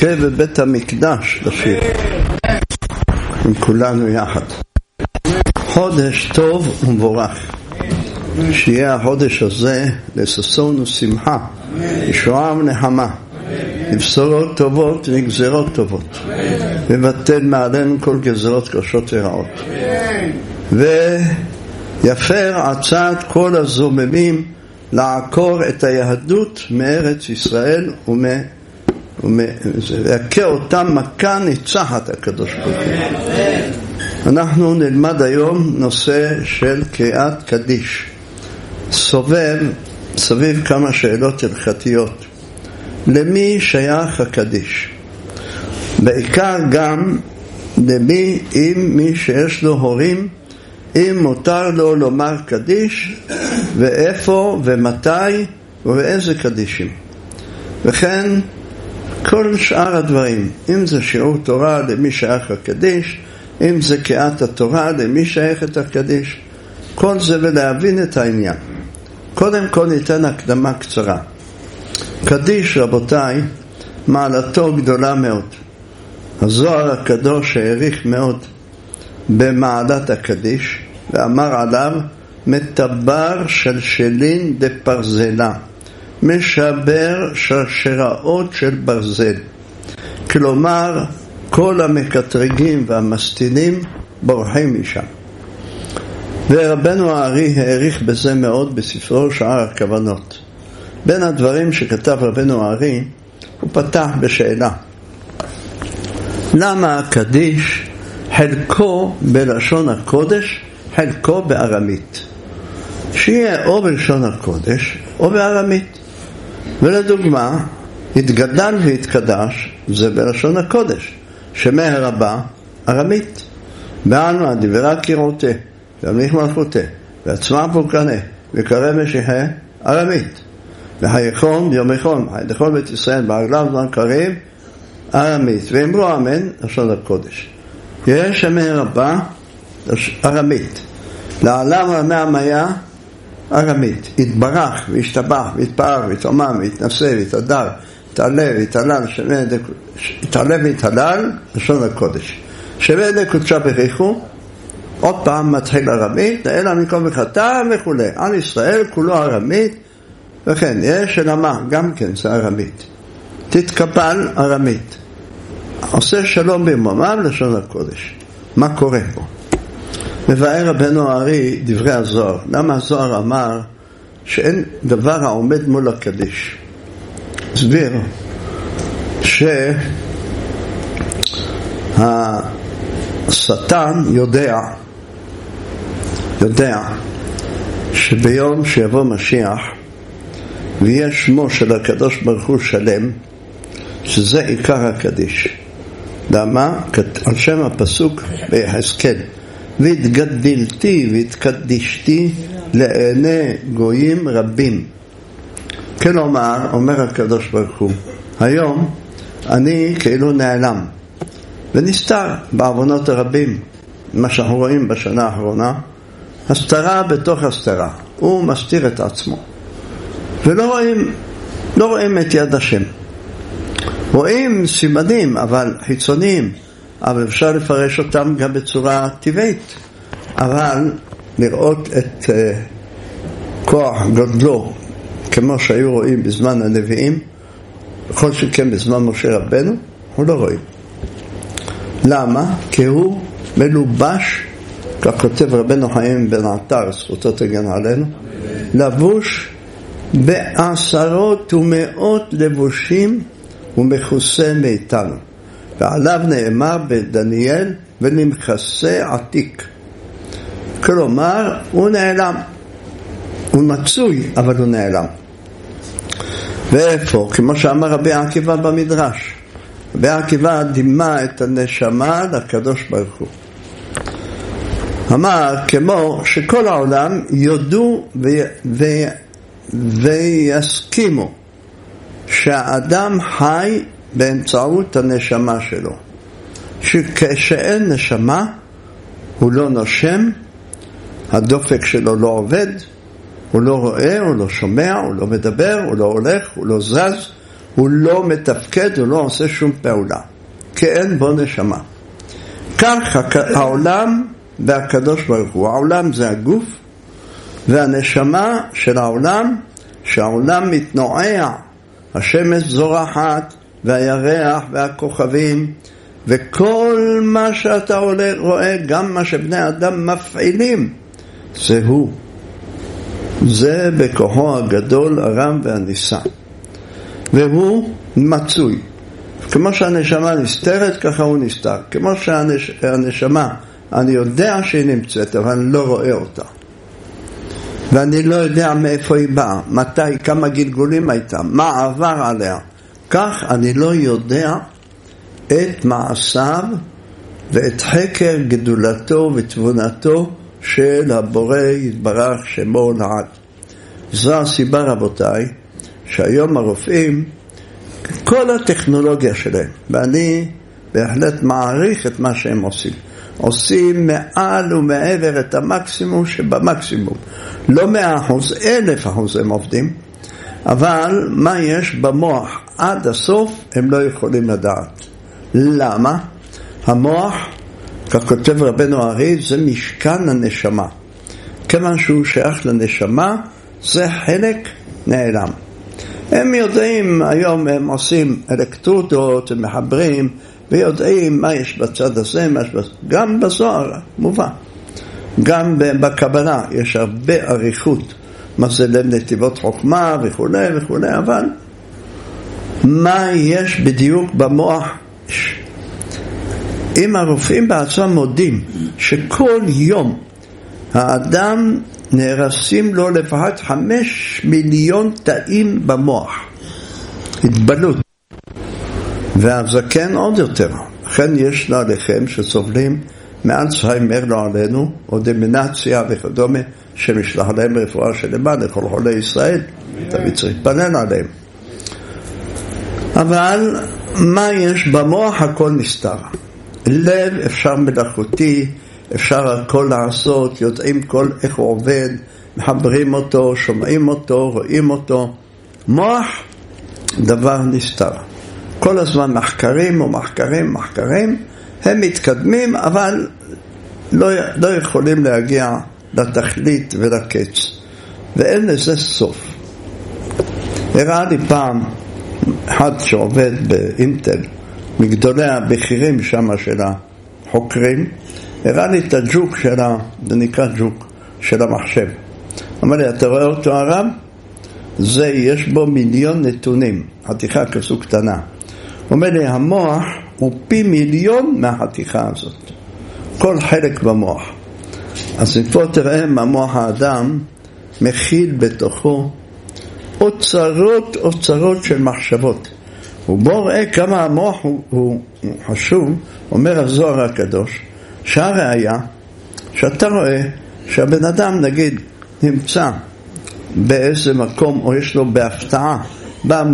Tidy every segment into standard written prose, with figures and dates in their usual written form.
נזכה בבית המקדש לשיר עם כולנו יחד. חודש טוב ומבורך, שיהיה החודש הזה לששון ושמחה, ישועה ונחמה, לבשורות טובות וגזירות טובות, ובטל מעלינו כל גזירות קשות ורעות, ויפר עצת כל הזוממים לעקור את היהדות מארץ ישראל ויכה אותם מכה ניצחת הקדוש ברוך הוא. אנחנו נלמד היום נושא של קריאת קדיש, סביב כמה שאלות הלכתיות. למי שייך הקדיש? בעיקר גם למי, אם מי שיש לו הורים, אם מותר לו לומר קדיש, ואיפה ומתי ובאיזה קדישים, וכן כל שאר הדברים. אם זה שיעור תורה, למי שייך הקדיש, אם זה קריאת התורה, למי שייך את הקדיש, כל זה ולהבין את העניין. קודם כל ניתן הקדמה קצרה. קדיש, רבותיי, מעלתו גדולה מאוד. הזוהר הקדוש העריך מאוד במעלת הקדיש, ואמר עליו מטבר של שלין דפרזלה, משבר שרשראות של ברזל. כלומר כל המקטרגים והמסטינים בורחים משם. ורבנו הארי העריך בזה מאוד בספרו שער הכוונות. בין הדברים שכתב רבנו הארי, הוא פתח בשאלה: למה הקדיש חלקו בלשון הקודש, חלקו בארמית? שיהיה או בלשון הקודש או בארמית. ולדוגמה, התגדל והתקדש, זה בלשון הקודש, שמהר הבא ארמית. בעלמא דברה קירותה והמליך מלכותה ועצמה פורקנה וקרא משיחה ארמית. והיכון ביום יכון לכל בית ישראל בעגלם זמן קריב ארמית. ואמרו אמן, לשון הקודש. יש שמהר הבא ארמית, לעלם רמי המיה ארמית. התברך והשתבח והתפאר והתאמם והתנשא והתהדר התעלה והתהלל, התעלה והתהלל, לשון הקודש. שווה לקודשה בריחו, עוד פעם מתחיל ארמית, נעלה מכל מחתה וכו'. על ישראל כולו ארמית, וכן יש שלמה גם כן זה ארמית. תתקבל ארמית, עושה שלום במומיו, לשון הקודש. מה קורה פה? מבאר רבנו הארי דברי הזוהר. למה הזוהר אמר שאין דבר העומד מול הקדיש? הסביר שהשטן יודע שביום שיבוא משיח ויהיה שמו של הקדוש ברוך הוא שלם, שזה עיקר הקדיש. למה? על שם הפסוק ביחזקאל: והתגדלתי והתקדישתי לעיני גויים רבים. כלומר, אומר הקדוש ברוך הוא, היום אני כאילו נעלם ונסתר בעוונות הרבים. מה שאנחנו רואים בשנה האחרונה, הסתרה בתוך הסתרה. הוא מסתיר את עצמו ולא רואים את יד השם. רואים סימנים אבל חיצוניים, אבל אפשר לפרש אותם גם בצורה טבעית. אבל לראות את כוח גודלו כמו שהיו רואים בזמן הנביאים, בכל שכן בזמן משה רבנו, הוא לא רואים. למה? כי הוא מלובש, כך כותב רבנו חיים בן עטר, זכותו תגן עלינו, לבוש בעשרות ומאות לבושים ומכוסה מאיתנו. ועליו נאמר בדניאל: ונמכסה עתיק. כלומר הוא נעלם, הוא מצוי אבל הוא נעלם. ואיפה? כמו שאמר רבי עקיבא במדרש, רבי עקיבא דימה את הנשמה לקדוש ברוך הוא. אמר כמו שכל העולם יודו ויסכימו שהאדם חי באמצעות הנשמה שלו, שכשאין נשמה הוא לא נושם, הדופק שלו לא עובד, הוא לא רואה, הוא לא שומע, הוא לא מדבר, הוא לא הולך, הוא לא זז, הוא לא מתפקד, הוא לא עושה שום פעולה, כי אין בו נשמה. כך העולם והקדוש ברוך הוא, העולם זה הגוף, והנשמה של העולם, שהעולם מתנועע, השמש זורחת, והירח והכוכבים, וכל מה שאתה רואה, גם מה שבני אדם מפעילים, זה הוא. זה בכוחו הגדול, הרם והניסה. והוא מצוי. כמו שהנשמה נסתרת, ככה הוא נסתר. כמו שהנשמה, אני יודע שהיא נמצאת, אבל אני לא רואה אותה. ואני לא יודע מאיפה היא באה, מתי, כמה גלגולים הייתה, מה עבר עליה. כך אני לא יודע את מעשיו ואת חקר גדולתו ותבונתו של הבורא יתברך שמו לעד. זו הסיבה, רבותיי, שהיום הרופאים, כל הטכנולוגיה שלהם, ואני בהחלט מעריך את מה שהם עושים מעל ומעבר את המקסימום שבמקסימום. לא 100%, 1000% הם עובדים, אבל מה יש במוח עד הסוף הם לא יכולים לדעת. למה? המוח, כך כותב רבנו ארי, זה משכן הנשמה. כיוון שהוא שייך לנשמה, זה חלק נעלם. הם יודעים, היום הם עושים אלקטרודות, הם מחברים, ויודעים מה יש בצד הזה, מה יש בצד. גם בזוהר, מובן. גם בקבלה יש הרבה עריכות, מה זה לנתיבות חוכמה וכו' וכו', אבל מה יש בדיוק במוח? אם הרופאים בעצמם מודים שכל יום האדם נהרסים לו לפחות 5 מיליון תאים במוח, התבלות, והזקן עוד יותר. לכן יש עליכם שסובלים מאלצהיימר, לא עלינו, או דמנציה וכדומה, שמשלח להם רפואה שלמה לכל חולי ישראל, תמיד צריך להתפלל עליהם. אבל מה יש במוח? הכל נסתר. לב אפשר מלאכותי, אפשר הכל לעשות, יודעים כל איך הוא עובד, מחברים אותו, שומעים אותו, רואים אותו. מוח, דבר נסתר. כל הזמן מחקרים ומחקרים, הם מתקדמים, אבל לא יכולים להגיע לתכלית ולקץ. ואין לזה סוף. הראה לי פעם אחד שעובד באינטל, מגדולי הבכירים שם של החוקרים, הראה לי את הג'וק זה נקרא ג'וק של המחשב. אמר לי, אתה רואה אותו הרב? זה, יש בו 1,000,000 נתונים, חתיכה כזו קטנה. הוא אומר לי, המוח הוא פי 1,000,000 מהחתיכה הזאת. כל חלק במוח. אז פה תראה מה מוח האדם מכיל בתוכו אוצרות של מחשבות. ובוא ראה כמה המוח הוא חשוב. אומר הזוהר הקדוש, שהראיה שאתה רואה שהבן אדם נגיד נמצא באיזה מקום, או יש לו בהפתעה, בא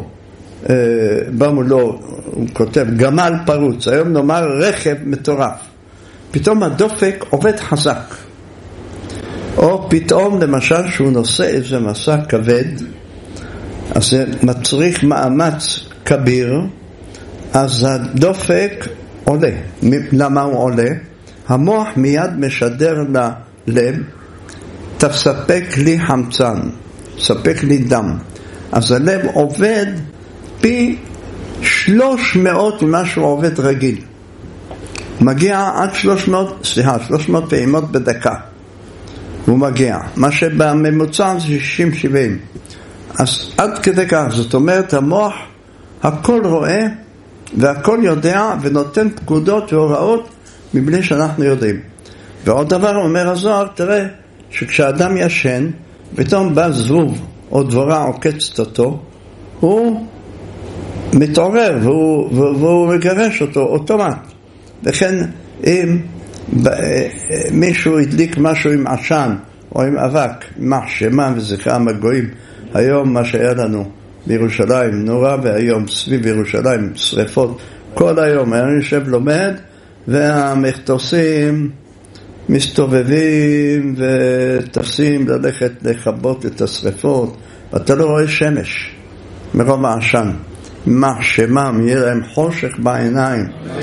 מולו, הוא כותב גמל פרוץ, היום נאמר רכב מטורף, פתאום הדופק עובד חזק, או פתאום למשל שהוא נושא איזה מסע כבד, אז זה מצריך מאמץ כביר, אז הדופק עולה. למה הוא עולה? המוח מיד משדר ללב, תספק לי חמצן, תספק לי דם. אז הלב עובד פי 300 ממה שהוא עובד רגיל. מגיע עד 300 פעימות בדקה. הוא מגיע. מה שבממוצע זה 60-70. אז עד כדי כך, זאת אומרת, המוח הכל רואה והכל יודע ונותן פקודות והוראות מבלי שאנחנו יודעים. ועוד דבר אומר הזוהר, תראה שכשאדם ישן, פתאום בא זבוב או דבורה עוקצת אותו, הוא מתעורר והוא מגרש אותו אוטומט. וכן אם מישהו הדליק משהו עם עשן או עם אבק, מחשמה וזכרם הגויים, היום מה שהיה לנו בירושלים נורא, והיום סביב ירושלים שריפות כל היום, אני יושב לומד והמכתוסים מסתובבים ותפסים ללכת לכבות את השריפות, ואתה לא רואה שמש, מרוב העשן. יימח שמם, יהיה להם חושך בעיניים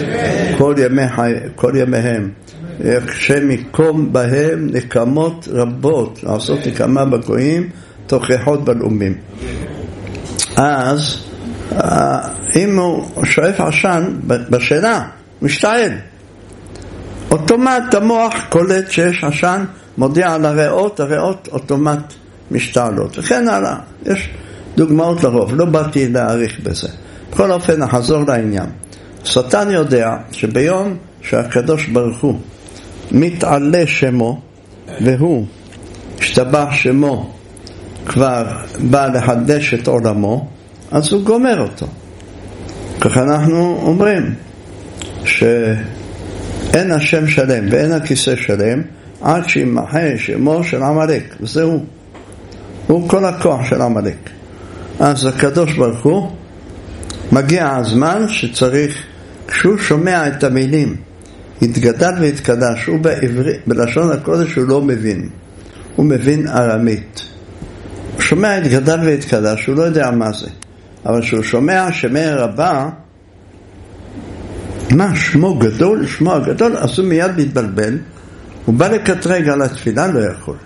כל ימיהם. השם יקום בהם נקמות רבות, לעשות נקמה בגויים, תוכחות בלאומים. אז אם הוא שואף עשן בשינה, משתעל. אוטומט המוח קולט שיש עשן, מודיע על הריאות, הריאות אוטומט משתעלות. וכן הלאה, יש דוגמאות לרוב, לא באתי להעריך בזה. בכל אופן, נחזור לעניין. השטן יודע שביום שהקדוש ברוך הוא מתעלה שמו, והוא השתבח שמו כבר בא לחדש את עולמו, אז הוא גומר אותו. כך אנחנו אומרים שאין השם שלם ואין הכיסא שלם עד שימחה שמו של עמלק, וזהו, הוא כל הכוח של עמלק. אז הקדוש ברוך הוא מגיע הזמן שצריך, כשהוא שומע את המילים התגדל והתקדש, הוא בלשון הקודש הוא לא מבין, הוא מבין ארמית. הוא שומע התגדל והתקדש, הוא לא יודע מה זה, אבל כשהוא שומע שמי רבה, מה שמו גדול, שמו הגדול, אז הוא מיד מתבלבל, הוא בא לקטרג על התפילה, לא יכול.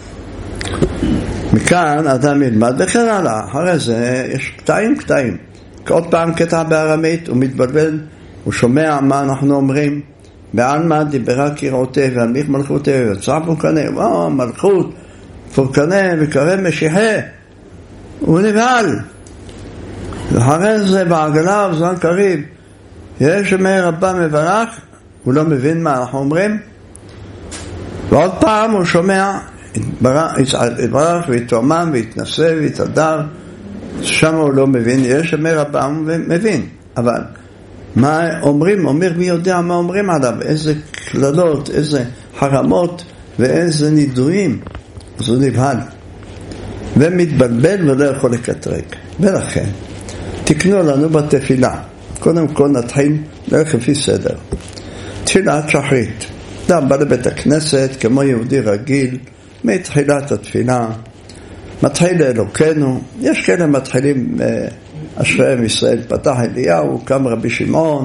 מכאן אדם ילמד וכן הלאה. אחרי זה יש קטעים. עוד פעם קטע בארמית, הוא מתבלבל, הוא שומע מה אנחנו אומרים, בעלמא דיברה קראותי והנמיך מלכותי ויצא פורקנה, מלכות, פורקנה וקרא משיחה, הוא נבהל. ואחרי זה בעגלה וזמן קריב, יש שמי רבה מברך, הוא לא מבין מה אנחנו אומרים, ועוד פעם הוא שומע, התברך והתרומם והתנסה והתהדר, שם הוא לא מבין, יש שמי רבה הוא מבין, אבל מה אומרים? אומר מי יודע מה אומרים עליו, איזה כללות, איזה חרמות ואיזה נידויים. אז הוא נבהל ומתבלבל ולא יכול לקטרג. ולכן תקנו לנו בתפילה. קודם כל נתחיל בערך לפי סדר. תפילת שחרית, אדם בא לבית הכנסת כמו יהודי רגיל, מתחילת התפילה מתחיל לאלוקנו. יש כאלה מתחילים אשריהם ישראל פתח אליהו, קם רבי שמעון,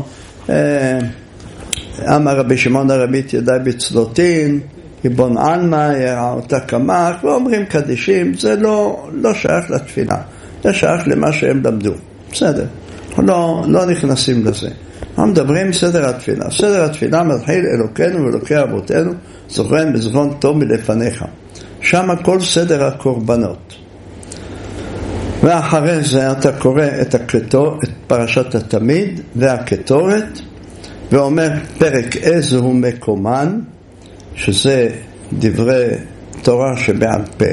אמר רבי שמעון הרבית ידעי בצלותין, יבון עלמא יראה אותה כמך, ואומרים קדישים. זה לא שייך לתפילה, זה שייך למה שהם למדו. בסדר, לא נכנסים לזה. אנחנו מדברים סדר התפילה. סדר התפילה מתחיל אלוקנו ואלוקי אבותינו, זוכרן בזכרון טוב מלפניך. שם כל סדר הקורבנות. ואחרי זה אתה קורא את פרשת התמיד והקטורת, ואומר פרק איזה הוא מקומן, שזה דברי תורה שבעל פה,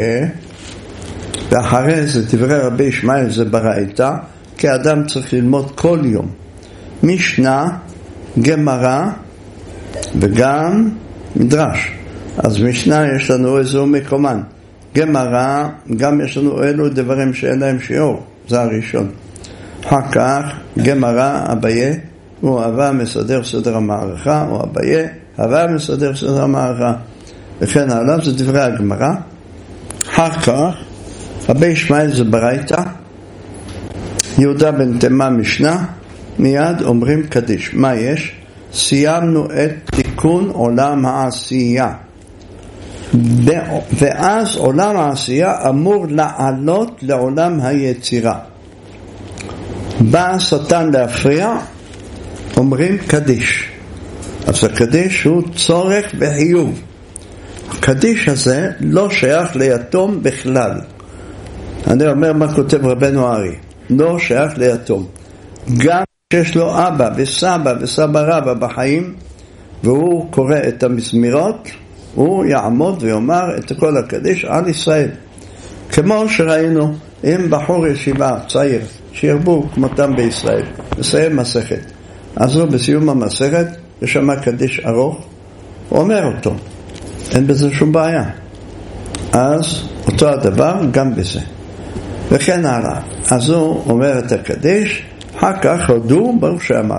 ואחרי זה דברי רבי ישמעאל זה ברייתא, כי אדם צריך ללמוד כל יום משנה, גמרא וגם מדרש. אז משנה יש לנו איזה הוא מקומן, גמרא גם יש לנו אלו דברים שאין להם שיעור, זה הראשון. אחר כך גמרא אביה, הוא אהבה מסדר סדר המערכה, או אביה אהבה מסדר סדר המערכה, וכן הלאה, זה דברי הגמרא. אחר כך רבי ישמעאל זה ברייתא, יהודה בן תימה משנה, מיד אומרים קדיש. מה יש? סיימנו את תיקון עולם העשייה, ואז עולם העשייה אמור לעלות לעולם היצירה. בא השטן להפריע, אומרים קדיש. אז הקדיש הוא צורך וחיוב. הקדיש הזה לא שייך ליתום בכלל. אני אומר מה כותב רבנו ארי, לא שייך ליתום. גם שיש לו אבא וסבא וסבא רבא בחיים, והוא קורא את המזמירות, הוא יעמוד ויאמר את כל הקדיש על ישראל. כמו שראינו עם בחור ישיבה צעיר שירבו כמותם בישראל, מסיים מסכת, אז הוא בסיום המסכת ושמע קדיש ארוך, הוא אומר אותו, אין בזה שום בעיה. אז אותו הדבר גם בזה, וכן הלאה. אז הוא אומר את הקדיש, אחר כך הודו ברוך שאמר.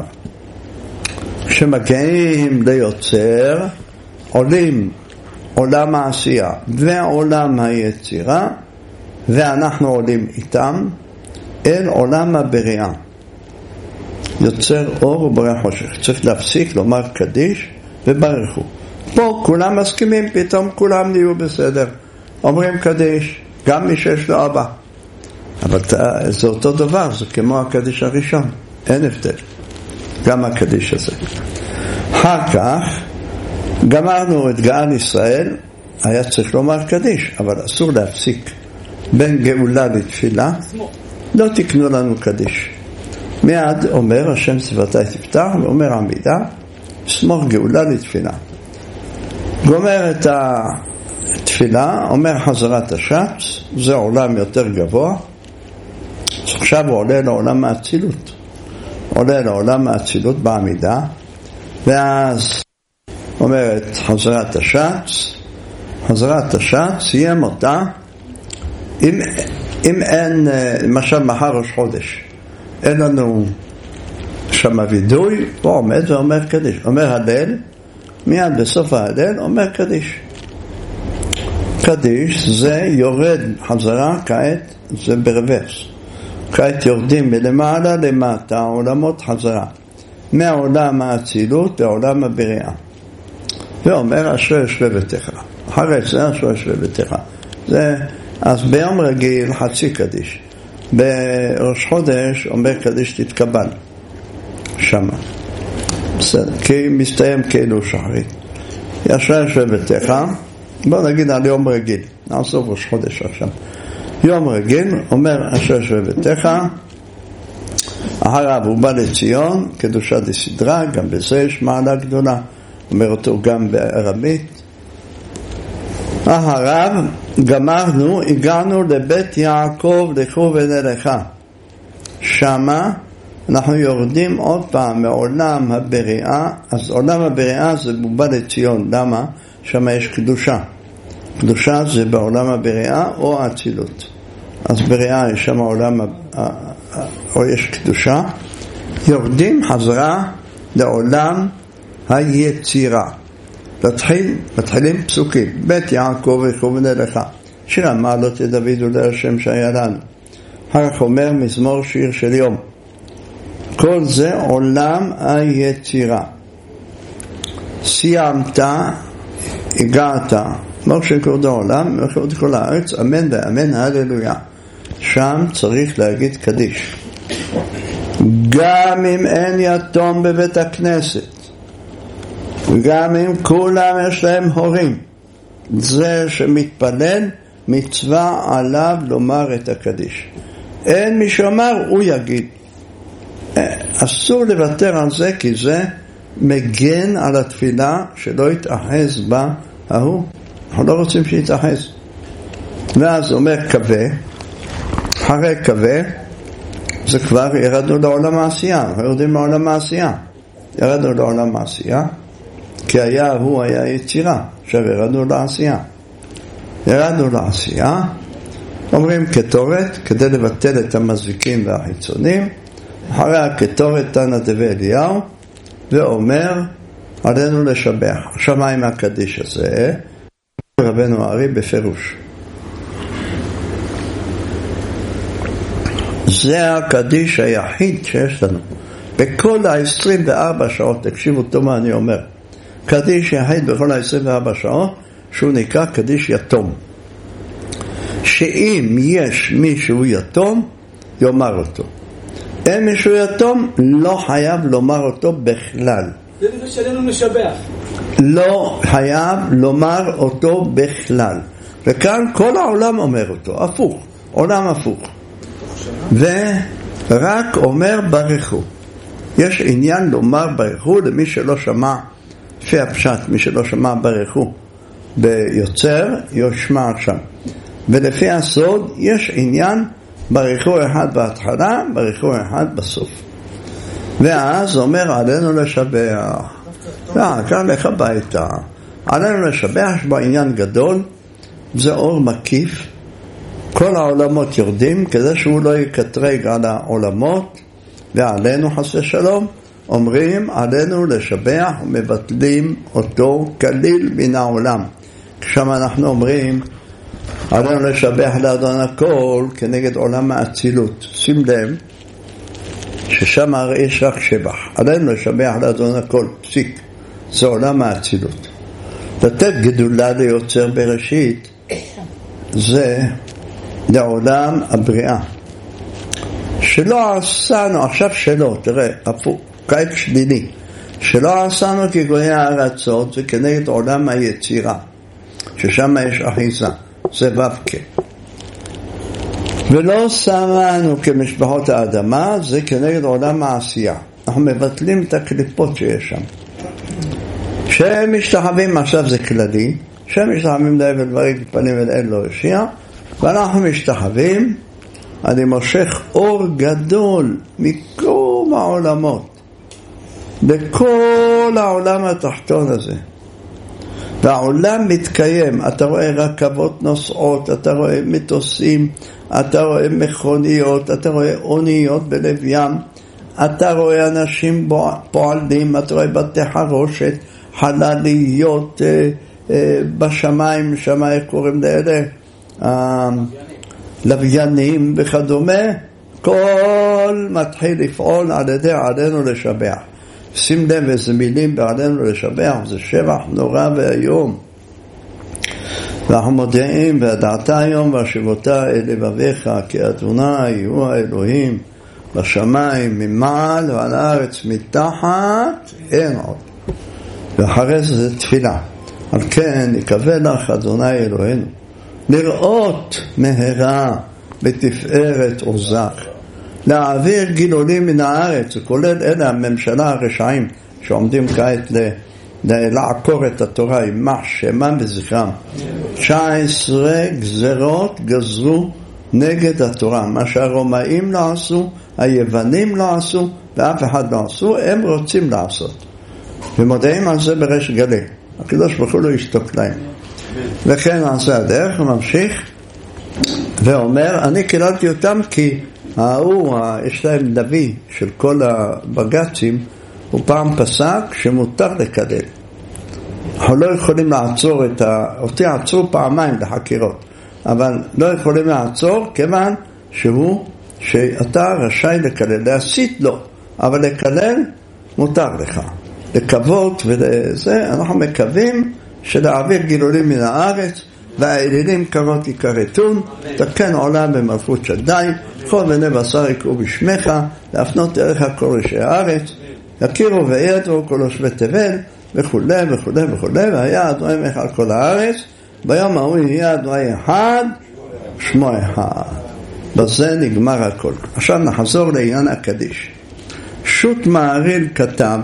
כשמגיעים ליוצר, עולים עולם העשייה ועולם היצירה, ואנחנו עולים איתם, אל עולם הבריאה. יוצר אור ובורא חושך. צריך להפסיק לומר קדיש וברכו. פה כולם מסכימים, פתאום כולם נהיו בסדר. אומרים קדיש, גם מי שיש לו אבא. אבל זה אותו דבר, זה כמו הקדיש הראשון. אין הבדל. גם הקדיש הזה. אחר כך, גמרנו את גאל ישראל, היה צריך לומר קדיש, אבל אסור להפסיק בין גאולה לתפילה. לא תקנו לנו קדיש. מיד אומר השם צבאתי תפתח, ואומר עמידה, סמוך גאולה לתפילה. גומר את התפילה, אומר חזרת השץ, זה עולם יותר גבוה. עכשיו הוא עולה לעולם האצילות. עולה לעולם האצילות בעמידה, ואז אומרת חזרת השץ, חזרת השץ, סיים אותה, אם אין, למשל מחר ראש חודש, אין לנו שם וידוי, הוא עומד ואומר קדיש, אומר הלל, מיד בסוף ההלל אומר קדיש. קדיש זה יורד חזרה, כעת זה ברוורס. כעת יורדים מלמעלה למטה, עולמות חזרה. מהעולם האצילות לעולם הבריאה. ואומר אשרי יושבי ביתך. אחרי זה אשרי יושבי ביתך. אז ביום רגיל חצי קדיש. בראש חודש אומר קדיש תתקבל. שמה. בסדר. כי מסתיים כאילו שחרית. אשרי יושבי ביתך. בוא נגיד על יום רגיל. נעזוב ראש חודש עכשיו. יום רגיל, אומר אשר יושבי ביתך, אחריו הוא בא לציון, קדושה דסדרה, גם בזה יש מעלה גדולה, אומר אותו גם בארמית. אחריו גמרנו, הגענו לבית יעקב לכו ונלכה. שמה אנחנו יורדים עוד פעם מעולם הבריאה, אז עולם הבריאה זה בא לציון, למה? שמה יש קדושה. קדושה זה בעולם הבריאה או האצילות. אז בריאה יש שם עולם, או יש קדושה, יורדים חזרה לעולם היצירה. מתחילים פסוקים, בית יעקב וכו ונלכה. שיר המעלות לדוד ולהשם שהיה לנו. אחר כך אומר מזמור שיר של יום. כל זה עולם היצירה. סיימת, הגעת, מלך כבוד העולם, מלך כבוד כל הארץ, אמן ואמן, הללויה. שם צריך להגיד קדיש. גם אם אין יתום בבית הכנסת, וגם אם כולם יש להם הורים, זה שמתפלל, מצווה עליו לומר את הקדיש. אין מי שאומר, הוא יגיד. אסור לוותר על זה, כי זה מגן על התפילה שלא יתאחז בה ההוא. אנחנו לא רוצים שיתאחז. ואז אומר קווה, אחרי קווה, זה כבר ירדנו לעולם העשייה. אנחנו יורדים לעולם העשייה. ירדנו לעולם העשייה, כי הוא היה יצירה. עכשיו ירדנו לעשייה. ירדנו לעשייה, אומרים כתורת, כדי לבטל את המזיקים והחיצונים. אחרי הכתורת תנא דבי אליהו, ואומר, עלינו לשבח. שמיים הקדיש הזה, רבנו הארי בפירוש. זה הקדיש היחיד שיש לנו. בכל ה-24 שעות, תקשיבו טוב מה אני אומר, קדיש יחיד בכל ה-24 שעות, שהוא נקרא קדיש יתום. שאם יש מישהו יתום, יאמר אותו. אין מישהו יתום, לא חייב לומר אותו בכלל. זה בזה שלנו משבח. לא חייב לומר אותו בכלל. וכאן כל העולם אומר אותו, הפוך, עולם הפוך. ורק אומר ברכו. יש עניין לומר ברכו למי שלא שמע, לפי הפשט, מי שלא שמע ברכו ביוצר, יושמע עכשיו. ולפי הסוד, יש עניין ברכו אחד בהתחלה, ברכו אחד בסוף. ואז אומר עלינו לשבח. כאן לך ביתה. עלינו לשבח בעניין גדול, זה אור מקיף. כל העולמות יורדים כדי שהוא לא יקטרג על העולמות, ועלינו חסי שלום, אומרים עלינו לשבח ומבטלים אותו כליל מן העולם. כשם אנחנו אומרים עלינו לשבח לאדון הכל כנגד עולם האצילות. שים לב ששם הרי יש רק שבח. עלינו לשבח לאדון הכל, פסיק. זה עולם האצילות. לתת גדולה ליוצר בראשית זה לעולם הבריאה. שלא עשנו, עכשיו שלא, תראה, קייט שלילי, שלא עשנו כגויי הארצות, זה כנגד עולם היצירה, ששם יש אחיזה, זה ובקה. ולא שמנו כמשפחות האדמה, זה כנגד עולם העשייה. אנחנו מבטלים את הקליפות שיש שם. שהם משתחווים, עכשיו זה כללי, שהם משתחווים להבל דברים כפנים ולאל לא יושיע, ואנחנו משתחווים, אני מושך אור גדול מכל העולמות, בכל העולם התחתון הזה. והעולם מתקיים, אתה רואה רכבות נוסעות, אתה רואה מטוסים, אתה רואה מכוניות, אתה רואה אוניות בלב ים, אתה רואה אנשים פועלים, אתה רואה בתי חרושת, חלליות בשמיים, שמה איך קוראים לאלה? לוויינים וכדומה, כל מתחיל לפעול על ידי עלינו לשבח. שים לב איזה מילים בעלינו לשבח, זה שבח נורא והיום. ואנחנו מודיעים, והדעת היום והשבותה אל לבביך, כי אדוני הוא האלוהים בשמיים ממעל ועל הארץ מתחת, אין עוד. ואחרי זה תפילה. על כן יקווה לך אדוני אלוהינו לראות מהרה בתפארת עוזך, להעביר גילולים מן הארץ, כולל אלה הממשלה הרשעים שעומדים כעת לעקור את התורה, יימח שמם וזכרם. 19 גזרות גזרו נגד התורה, מה שהרומאים לא עשו, היוונים לא עשו, ואף אחד לא עשו, הם רוצים לעשות. ומודעים על זה בריש גלי. הקדוש ברוך הוא לא ישתוק להם. וכן נעשה הדרך, הוא ממשיך ואומר, אני קיללתי אותם כי יש להם נביא של כל הבג"צים, הוא פעם פסק שמותר לקלל. אנחנו לא יכולים לעצור אותי עצרו פעמיים לחקירות, אבל לא יכולים לעצור כיוון שאתה רשאי לקלל, להסית לו, אבל לקלל מותר לך. לקוות ולזה, אנחנו מקווים שלהעביר גילולים מן הארץ, והאלילים קרות יקרתון, תקן עולם במלכות שדי, כל בני בשר יקראו בשמך, להפנות אליך כל ראשי הארץ, יכירו וידעו כל יושבי תבל, וכו' וכו' וכו', והיה אדוני מלך על כל הארץ, ביום ההוא יהיה אדוני אחד, שמו אחד. בזה נגמר הכל. עכשיו נחזור לעניין הקדיש. שו"ת מהרי"ל כתב,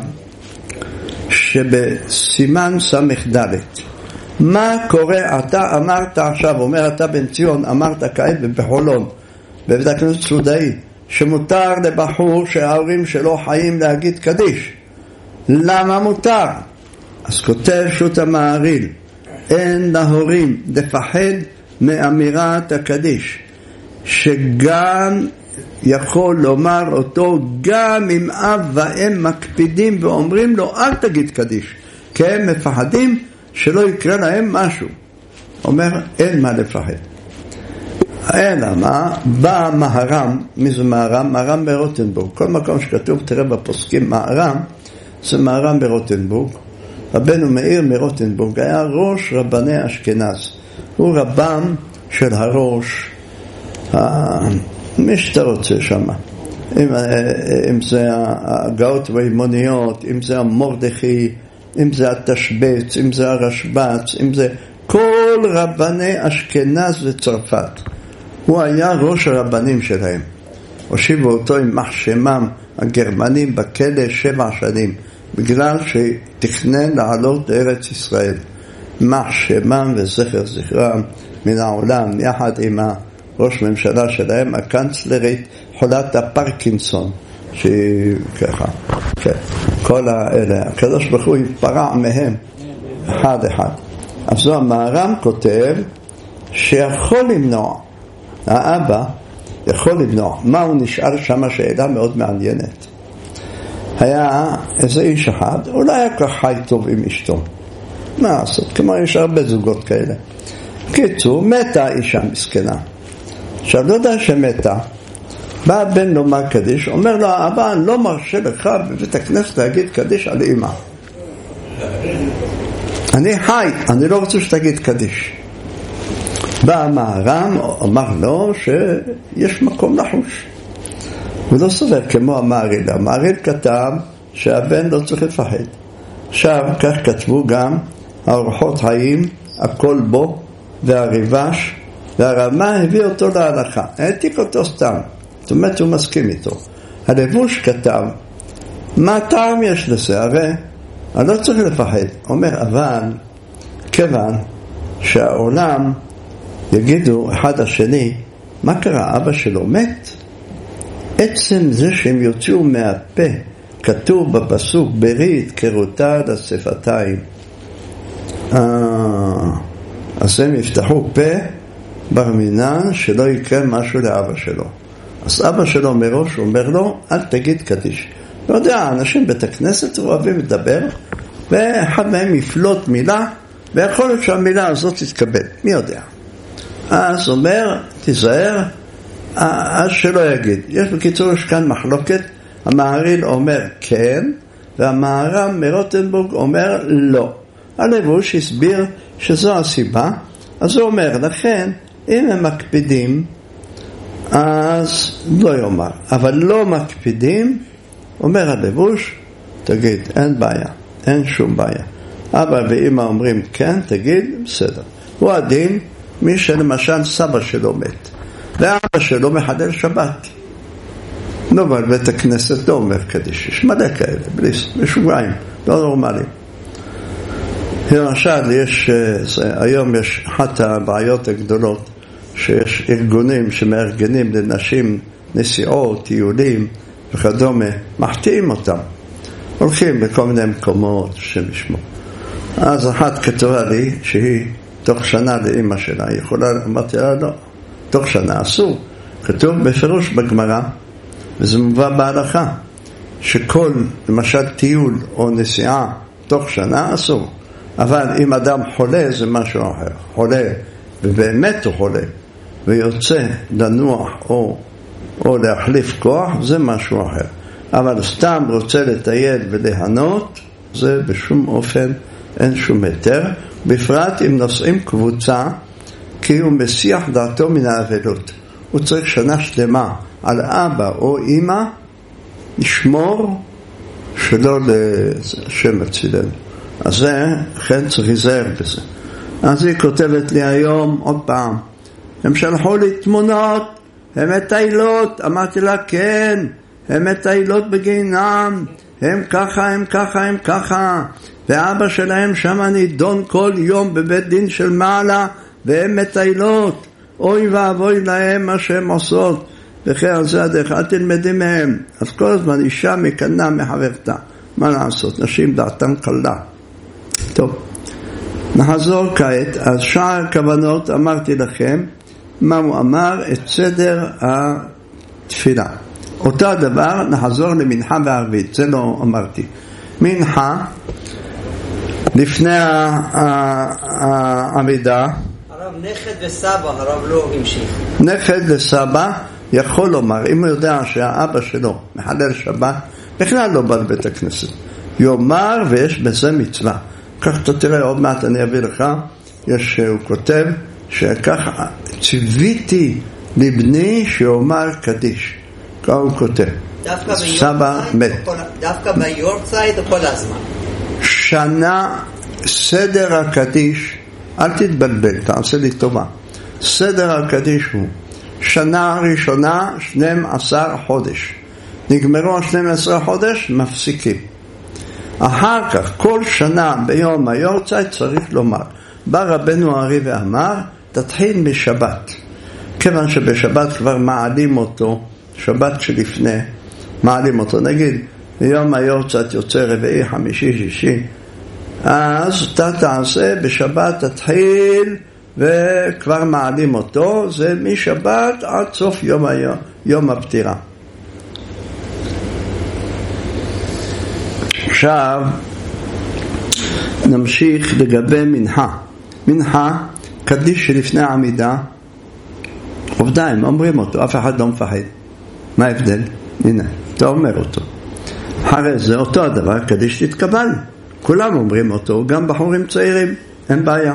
שבסימן סמ"ד, מה קורה, אתה אמרת עכשיו, אומר אתה בן ציון, אמרת כעת בחולון, בבית הכנסת סודאי, שמותר לבחור שההורים שלו חיים להגיד קדיש. למה מותר? אז כותב שו"ת המהרי"ל, אין להורים לפחד מאמירת הקדיש, שגם יכול לומר אותו גם אם אב ואם מקפידים ואומרים לו אל תגיד קדיש, כי הם מפחדים שלא יקרה להם משהו. אומר אין מה לפחד. אלא מה? בא מהר"ם, מי זה מהר"ם? מהר"ם ברוטנבורג. כל מקום שכתוב תראה בפוסקים מהר"ם, זה מהר"ם ברוטנבורג. רבנו מאיר מרוטנבורג היה ראש רבני אשכנז, הוא רבם של הראש, מי שאתה רוצה שם, אם זה הגאות והאימוניות, אם זה המורדכי, אם זה התשבץ, אם זה הרשב"ץ, אם זה כל רבני אשכנז וצרפת. הוא היה ראש הרבנים שלהם. הושיבו אותו עם מחשמם הגרמנים בכלא 7 שנים, בגלל שתכנן לעלות לארץ ישראל. מחשמם וזכר זכרם מן העולם, יחד עם ראש ממשלה שלהם, הקנצלרית חולת הפרקינסון, שהיא ככה, כן, כל האלה, הקדוש ברוך הוא יפרע מהם אחד אחד. אז זו המהר"ם כותב שיכול למנוע, האבא יכול למנוע. מה הוא נשאל שם? שאלה מאוד מעניינת. היה איזה איש אחד, אולי היה כך חי טוב עם אשתו, מה לעשות, כמו יש הרבה זוגות כאלה, קיצור, מתה אישה מסכנה. עכשיו, לא יודע שמתה, בא הבן לומר קדיש, אומר לו, האבא, אני לא מרשה לך בבית הכנסת להגיד קדיש על אמא. אני חי, אני לא רוצה שתגיד קדיש. בא המהר"ם, אמר לו שיש מקום לחוש. הוא לא סובר כמו המהרי"ל. המהרי"ל כתב שהבן לא צריך לפחד. עכשיו, כך כתבו גם האורחות חיים, הכל בו, והריבש, והרמה הביא אותו להלכה. העתיק אותו סתם. זאת אומרת, הוא מסכים איתו. הלבוש כתב, מה טעם יש לזה? הרי אני לא צריך לפחד. אומר, אבל כיוון שהעולם יגידו אחד השני, מה קרה? אבא שלו מת? עצם זה שהם יוציאו מהפה, כתוב בפסוק, ברית קרותה על השפתיים. אז הם יפתחו פה בר מינן שלא יקרה משהו לאבא שלו. אז אבא שלו מראש אומר לו, אל תגיד קדיש. לא יודע, אנשים בית הכנסת אוהבים לדבר, ואחד מהם יפלוט מילה, ויכול להיות שהמילה הזאת תתקבל. מי יודע? אז אומר, תיזהר, אז שלא יגיד. יש בקיצור, יש כאן מחלוקת, המהרי"ל אומר כן, והמהר"ם מרוטנבורג אומר לא. הלבוש הסביר שזו הסיבה, אז הוא אומר, לכן, אם הם מקפידים, אז לא יאמר. אבל לא מקפידים, אומר הלבוש, תגיד, אין בעיה, אין שום בעיה. אבא ואמא אומרים כן, תגיד, בסדר. הוא הדין, מי שלמשל סבא שלו מת, ואבא שלו מחלל שבת. לא, אבל בית הכנסת לא אומר קדיש, יש מלא כאלה, בלי משוגעים, לא נורמליים. למשל, היום יש אחת הבעיות הגדולות, שיש ארגונים שמארגנים לנשים נסיעות, טיולים וכדומה, מחטיאים אותם. הולכים בכל מיני מקומות שמשמעו. אז אחת כתבה לי שהיא תוך שנה לאמא שלה, אמרתי לה לא, תוך שנה אסור. כתוב בפירוש בגמרא, וזה מובא בהלכה, שכל, למשל טיול או נסיעה תוך שנה אסור. אבל אם אדם חולה זה משהו אחר. חולה, ובאמת הוא חולה, ויוצא לנוח או להחליף כוח, זה משהו אחר. אבל סתם רוצה לטייל וליהנות, זה בשום אופן אין שום היתר, בפרט אם נוסעים קבוצה, כי הוא מסיח דעתו מן האבלות. הוא צריך שנה שלמה על אבא או אמא, לשמור שלא לשם הצילנו. אז זה, כן צריך להיזהר בזה. אז היא כותבת לי היום עוד פעם, הם שלחו לי תמונות, הם מטיילות, אמרתי לה כן, הם מטיילות בגינם, הם ככה, הם ככה, הם ככה, ואבא שלהם שם נידון כל יום בבית דין של מעלה, והם מטיילות, אוי ואבוי להם מה שהם עושות, וכן על זה הדרך, אל תלמדי מהם. אז כל הזמן אישה מקנה מחברתה, מה לעשות, נשים דעתן קלה. טוב, נחזור כעת, אז שער הכוונות אמרתי לכם, מה הוא אמר? את סדר התפילה. אותו דבר נחזור למנחה וערבית, זה לא אמרתי. מנחה, לפני העמידה, הרב נכד וסבא, הרב לא המשיך. נכד וסבא יכול לומר, אם הוא יודע שהאבא שלו מחלל שבת, בכלל לא בא לבית הכנסת. יאמר ויש בזה מצווה. כך אתה תראה, עוד מעט אני אביא לך, הוא כותב שככה ציוויתי לבני שאומר קדיש. כך הוא כותב. סבא מת. דווקא ביורצייט או כל הזמן? שנה, סדר הקדיש, אל תתבלבל, תעשה לי טובה. סדר הקדיש הוא שנה ראשונה 12 חודש. נגמרו 12 חודש, מפסיקים. אחר כך, כל שנה ביום היורצייט צריך לומר, בא רבנו הארי ואמר, תתחיל משבת. כיוון שבשבת כבר מעלים אותו, שבת שלפני, מעלים אותו. נגיד, ביום היורצייט יוצא רביעי, חמישי, שישי, אז אתה תעשה בשבת, תתחיל וכבר מעלים אותו, זה משבת עד סוף יום הפטירה. עכשיו נמשיך לגבי מנחה. מנחה קדיש שלפני העמידה, עובדה, הם אומרים אותו, אף אחד לא מפחד. מה ההבדל? הנה, אתה אומר אותו. אחרי זה אותו הדבר, קדיש תתקבל. כולם אומרים אותו, גם בחורים צעירים, אין בעיה.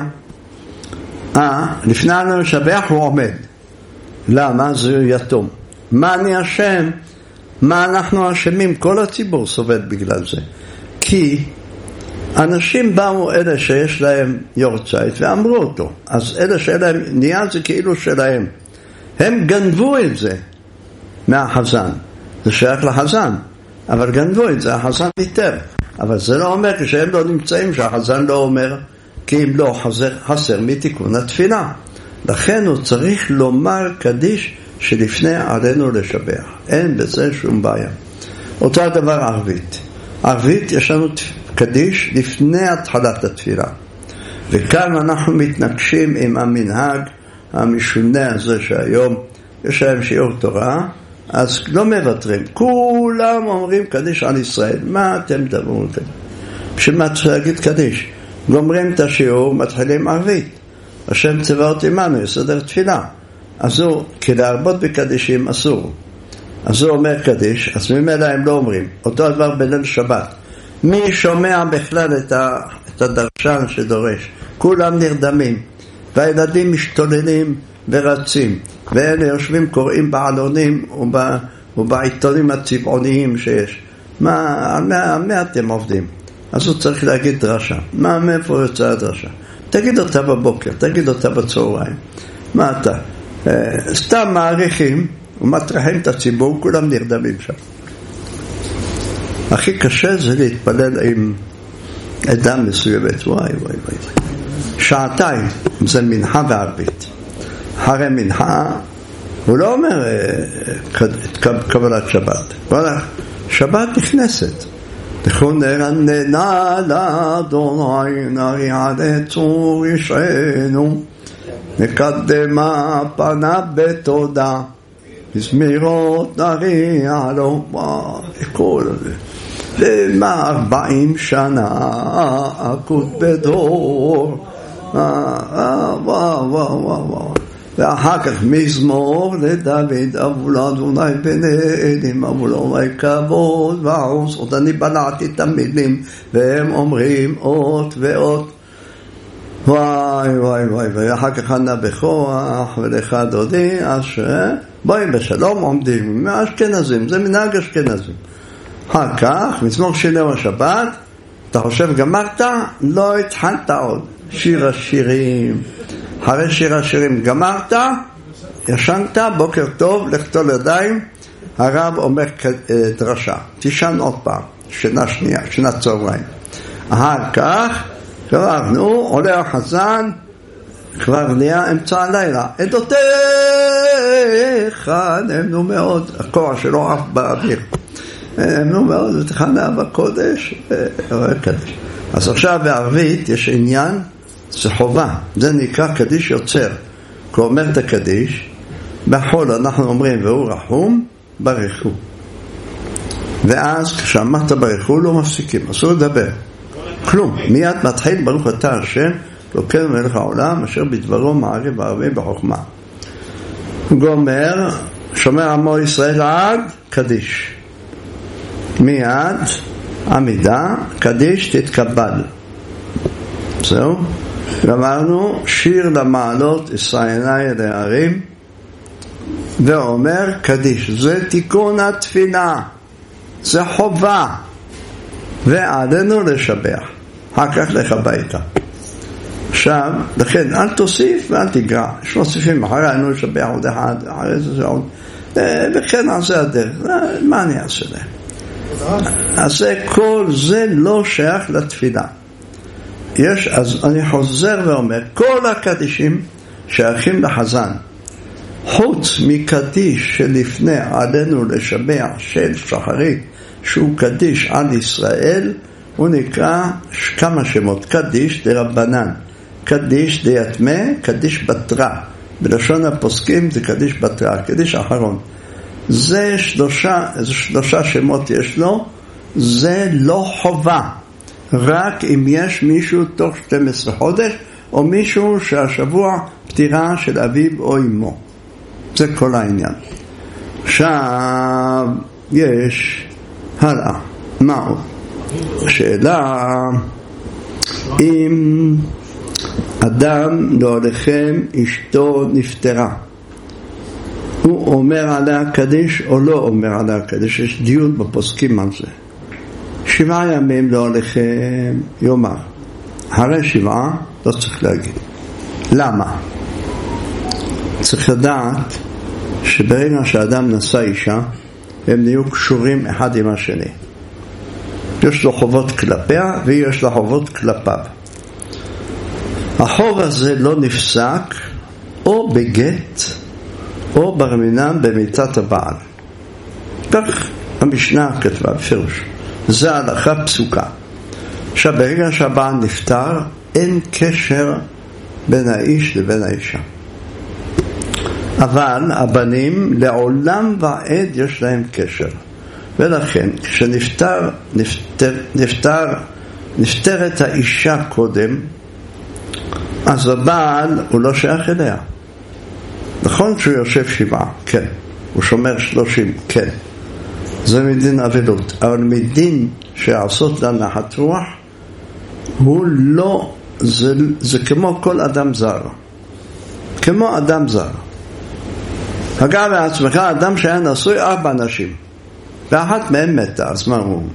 לפני עלינו לשבח הוא עומד. למה? זה יתום. מה אני אשם? מה אנחנו אשמים? כל הציבור סובל בגלל זה. כי אנשים באו אלה שיש להם יורצייט ואמרו אותו. אז אלה שלהם נהיה זה כאילו שלהם. הם גנבו את זה מהחזן. זה שייך לחזן. אבל גנבו את זה, החזן ניתר. אבל זה לא אומר כשהם לא נמצאים שהחזן לא אומר, כי אם לא חסר מתיקון התפילה. לכן הוא צריך לומר קדיש שלפני עלינו לשבח. אין בזה שום בעיה. אותו הדבר ערבית. ערבית יש לנו קדיש לפני התחלת התפילה. וכאן אנחנו מתנגשים עם המנהג המשונה הזה שהיום יש להם שיעור תורה, אז לא מבטרים. כולם אומרים קדיש על ישראל. מה אתם דברים כאלה? בשביל מה צריך להגיד קדיש? גומרים את השיעור, מתחילים ערבית. השם צבא אותי עמנו, יסדר תפילה. אז הוא, כי להרבות בקדישים אסור. אז הוא אומר קדיש, אז ממילא הם לא אומרים. אותו הדבר בליל שבת. מי שומע בכלל את הדרשן שדורש? כולם נרדמים. והילדים משתוללים ורצים. ואלה יושבים קוראים בעלונים ובעיתונים הצבעוניים שיש. על מה אתם עובדים? אז הוא צריך להגיד דרשה. מאיפה יוצא הדרשה? תגיד אותה בבוקר, תגיד אותה בצהריים. מה אתה? סתם מעריכים ומטרחים את הציבור, כולם נרדמים שם. הכי קשה זה להתפלל עם עדה מסוימת. וואי. שעתיים זה מנחה וערבית. אחרי מנחה הוא לא אומר קבלת שבת. שבת נכנסת. תכוננה לאדוני נריע צור ישענו, נקדמה פנה בתודה, בזמירות נריע לו. כל זה למה 40 שנה אקוט בדור. וואו. ואחר כך מזמור לדוד, אבול אדוני בני אלים, אבול אולי כבוד ועוז. עוד אני בלעתי את המילים והם אומרים אות ואות. וואי. ואחר כך ענה בכוח ולך דודי אשר בואי בשלום עומדים. מהאשכנזים, זה מנהג אשכנזים. אחר כך מזמור שירי השבת, אתה חושב גמרת? לא התחלת עוד. שיר השירים. אחרי שיר השירים גמרת, ישנת, בוקר טוב, לכתוב ידיים. הרב אומר דרשה, תישן עוד פעם, שנה שנייה, שנה צהריים. אחר כך כבר עולה החזן, כבר נהיה אמצע הלילה. עדותיך נאמנו מאוד, הכוח שלו עף באוויר, נאמנו מאוד, ותחנה בקודש קדש. אז עכשיו בערבית יש עניין, זה חובה, זה נקרא קדיש יוצר. כי הוא אומר את הקדיש, בחול אנחנו אומרים והוא רחום, ברכו. ואז כשאמרת ברכו לא מפסיקים, אסור לדבר כלום, מיד מתחיל ברוך אתה השם לוקח מלך העולם אשר בדברו מעריב וערבים בחוכמה. גומר, שומר עמו ישראל עד קדיש, מיד עמידה, קדיש תתקבל. זהו, אמרנו שיר למעלות ישעיני אל ההרים, ואומר קדיש, זה תיקון התפילה, זה חובה, ועלינו לשבח. אחר כך לך הביתה. עכשיו, לכן אל תוסיף ואל תגרע. יש מוסיפים אחרי עלינו לשבח עוד אחד, אחרי זה עוד, וכן על זה הדרך. מה אני אעשה להם? אז כל זה לא שייך לתפילה. אז אני חוזר ואומר, כל הקדישים שייכים לחזן, חוץ מקדיש שלפני עלינו לשבח של שחרית, שהוא קדיש על ישראל, הוא נקרא כמה שמות, קדיש דרבנן, קדיש דיתמה, קדיש בתרה. בלשון הפוסקים זה קדיש בתרה, קדיש האחרון. זה שלושה שמות יש לו, זה לא חובה. רק אם יש מישהו תוך 12 חודש, או מישהו שהשבוע פטירה של אביו או אמו. זה כל העניין. עכשיו יש הלאה. מה עוד? השאלה, אם אדם להוליכם אשתו נפטרה, הוא אומר עליה קדיש או לא אומר עליה קדיש? יש דיון בפוסקים על זה. 7 ימים להוליכם יאמר, אחרי 7 לא צריך להגיד. למה? צריך לדעת שברגע שאדם נשא אישה הם נהיו קשורים אחד עם השני. יש לו חובות כלפיה ויש לו חובות כלפיו. החוב הזה לא נפסק או בגט או בר מינן במיתת הבעל. כך המשנה כתבה בפירוש. זה הלכה פסוקה. עכשיו ברגע שהבעל נפטר אין קשר בין האיש לבין האישה. אבל הבנים לעולם ועד יש להם קשר. ולכן כשנפטרת האישה קודם, אז הבעל הוא לא שייך אליה. נכון שהוא יושב 7, כן. הוא שומר 30, כן. זה מדין אבלות. אבל מדין שעשות לה נחת רוח, הוא לא, זה כמו כל אדם זר. כמו אדם זר. אגב, בעצמך, אדם שהיה נשוי 4 נשים. ואחת מהם מתה, אז מה הוא?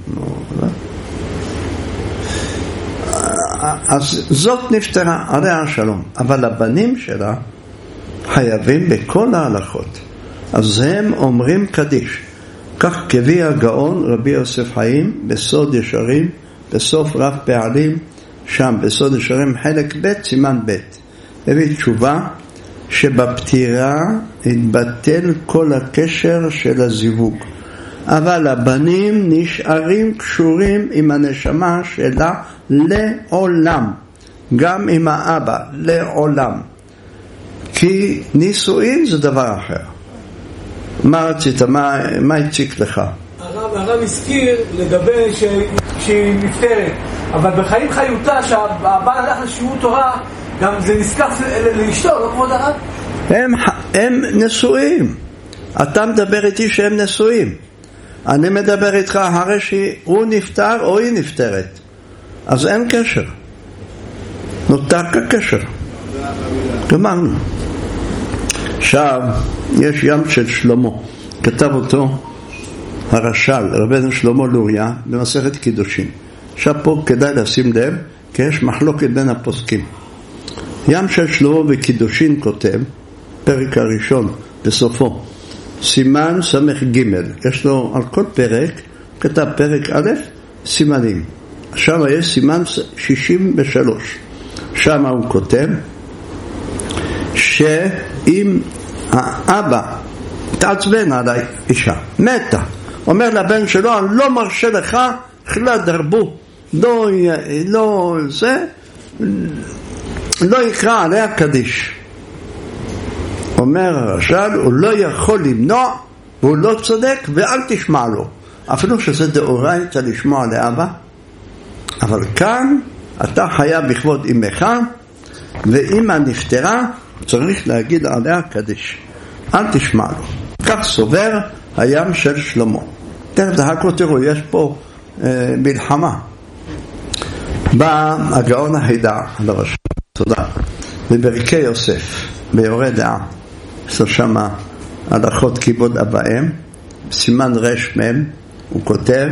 אז זאת נפטרה, עליה השלום. אבל הבנים שלה חייבים בכל ההלכות. אז הם אומרים קדיש. כך קביא הגאון רבי יוסף חיים בסוד ישרים, בסוף רב פעלים, שם בסוד ישרים חלק ב' סימן ב'. הביא תשובה שבפטירה התבטל כל הקשר של הזיווג. אבל הבנים נשארים קשורים עם הנשמה שלה לעולם, גם עם האבא לעולם, כי נישואין זה דבר אחר. מה רצית? מה הציק לך? הרב הזכיר לגבי שהיא נפטרת, אבל בחיים חיותה שהבעל הלך לשיעור תורה גם זה נזכח לאשתו, לא כבוד הרב? הם נשואים. אתה מדבר איתי שהם נשואים. אני מדבר איתך אחרי שהוא נפטר או היא נפטרת. אז אין קשר. נותק הקשר. גמרנו. עכשיו, יש ים של שלמה. כתב אותו הרש"ל, רבנו שלמה לוריה, במסכת קידושין. עכשיו פה כדאי לשים לב, כי יש מחלוקת בין הפוסקים. ים של שלמה בקידושין כותב, פרק הראשון, בסופו, סימן סמך ג', יש לו על כל פרק, כתב פרק א', סימנים. עכשיו יש סימן 63. שם הוא כותב, שאם האבא תעצבן על האישה, מתה, אומר לבן שלו, אני לא מרשה לך, חלה דרבו, לא יקרא עליה קדיש. אומר הרש"ל, הוא לא יכול למנוע, והוא לא צודק, ואל תשמע לו. אפילו שזה דאורייתא לשמוע לאבא, אבל כאן אתה חייב בכבוד אמך, ואמא נפטרה, צריך להגיד עליה קדיש. אל תשמע לו. כך סובר הים של שלמה. תכף דחקו, תראו, יש פה מלחמה. בא הגאון החידה על הרש"ל, תודה, בברכי יוסף, ביורה דעה, יש לו שם הלכות כיבוד אבאים, סימן רש מם, הוא כותב,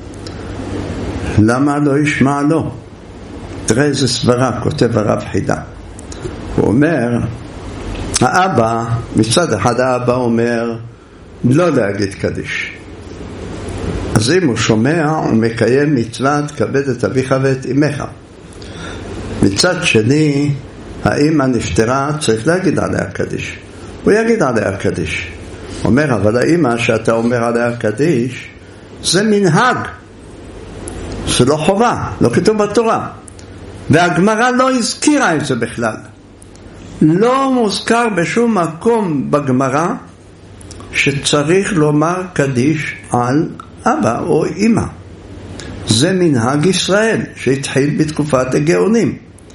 למה לא ישמע לו? תראה איזה סברה, כותב הרב חידה. הוא אומר, האבא, מצד אחד האבא אומר, לא להגיד קדיש. אז אם הוא שומע, הוא מקיים מצוות, כבד את אביך ואת אמך. מצד שני, האמא נפטרה, צריך להגיד עליה קדיש. הוא יגיד עליה קדיש. אומר, אבל האמא שאתה אומר עליה קדיש, זה מנהג. זה לא חובה, לא כתוב בתורה. והגמרא לא הזכירה את זה בכלל. לא מוזכר בשום מקום בגמרא שצריך לומר קדיש על אבא או אמא. זה מנהג ישראל שהתחיל בתקופת הגאונים.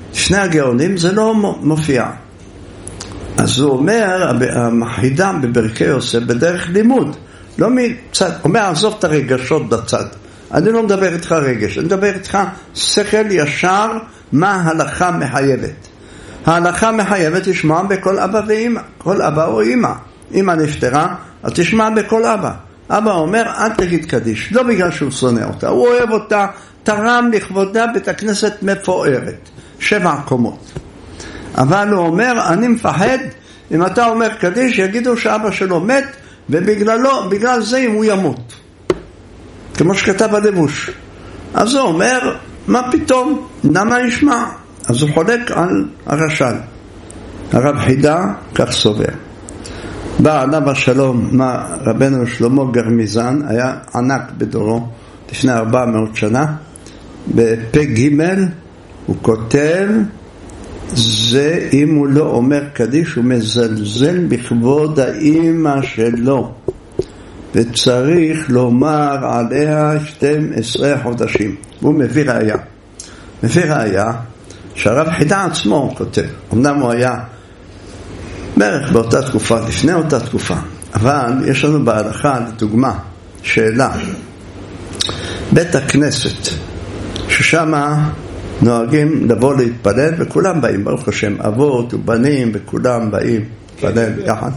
שני הגאונים זה לא מופיע. אז הוא אומר, המחידם בברכי יוסף בדרך לימוד, לא מצד, אומר עזוב את הרגשות בצד, אני לא מדבר איתך רגש, אני מדבר איתך שכל ישר, מה ההלכה מחייבת. ההלכה מחייבת לשמוע בכל אבא ואמא, כל אבא או אמא. אמא נפטרה, אז תשמע בכל אבא. אבא אומר, אל תגיד קדיש, לא בגלל שהוא שונא אותה, הוא אוהב אותה, תרם לכבודה בית הכנסת מפוארת, 7 קומות. אבל הוא אומר, אני מפחד, אם אתה אומר קדיש, יגידו שאבא שלו מת, ובגלל זה הוא ימות. כמו שכתב הלבוש. אז הוא אומר, מה פתאום? למה ישמע? אז הוא חולק על הרש"ל. הרב חידה כך סובר. בא עליו השלום, רבנו שלמה גרמיזן, היה ענק בדורו, לפני 400 שנה, בפ"ג הוא כותב, זה אם הוא לא אומר קדיש, הוא מזלזל בכבוד האמא שלו, וצריך לומר עליה 12 חודשים. והוא מביא ראיה, שהרב חידה עצמו כותב, אמנם הוא היה בערך באותה תקופה, לפני אותה תקופה, אבל יש לנו בהלכה לדוגמה שאלה, בית הכנסת ששם נוהגים לבוא להתפלל וכולם באים, ברוך השם, אבות ובנים וכולם באים להתפלל יחד,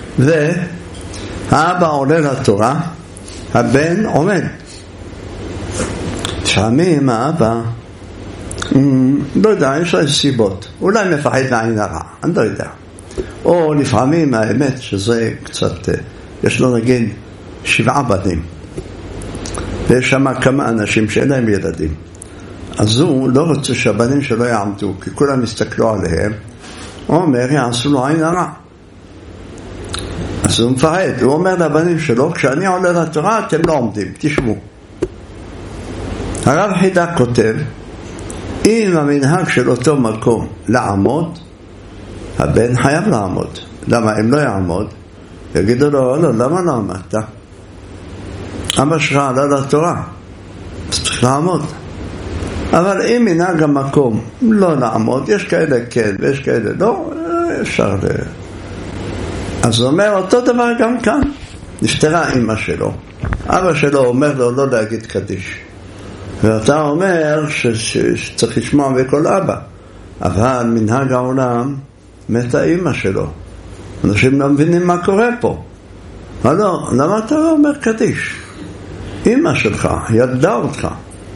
והאבא עולה לתורה, הבן עומד. לפעמים האבא לא יודע, יש לו סיבות, אולי מפחד לעין הרע, אני לא יודע, או לפעמים האמת שזה קצת, יש לו נגיד 7 בנים ויש שם כמה אנשים שאין להם ילדים, אז הוא לא רוצה שהבנים שלו יעמדו, כי כולם יסתכלו עליהם, הוא אומר יעשו לו עין הרע, אז הוא מפחד, הוא אומר לבנים שלו, כשאני עולה לתורה אתם לא עומדים, תשמעו. הרב חידה כותב, אם המנהג של אותו מקום לעמוד, הבן חייב לעמוד. למה? אם לא יעמוד, יגידו לו, לא, למה לא עמדת? אבא שלך עלה לתורה, אז צריך לעמוד. אבל אם מנהג המקום לא לעמוד, יש כאלה כן ויש כאלה לא, אפשר אז הוא אומר, אותו דבר גם כאן. נפטרה אמא שלו, אבא שלו אומר לו לא להגיד קדיש, ואתה אומר שצריך לשמוע בכל אבא, אבל מנהג העולם מתה אמא שלו, אנשים לא מבינים מה קורה פה. לא, למה אתה לא אומר קדיש? אמא שלך ילדה אותך,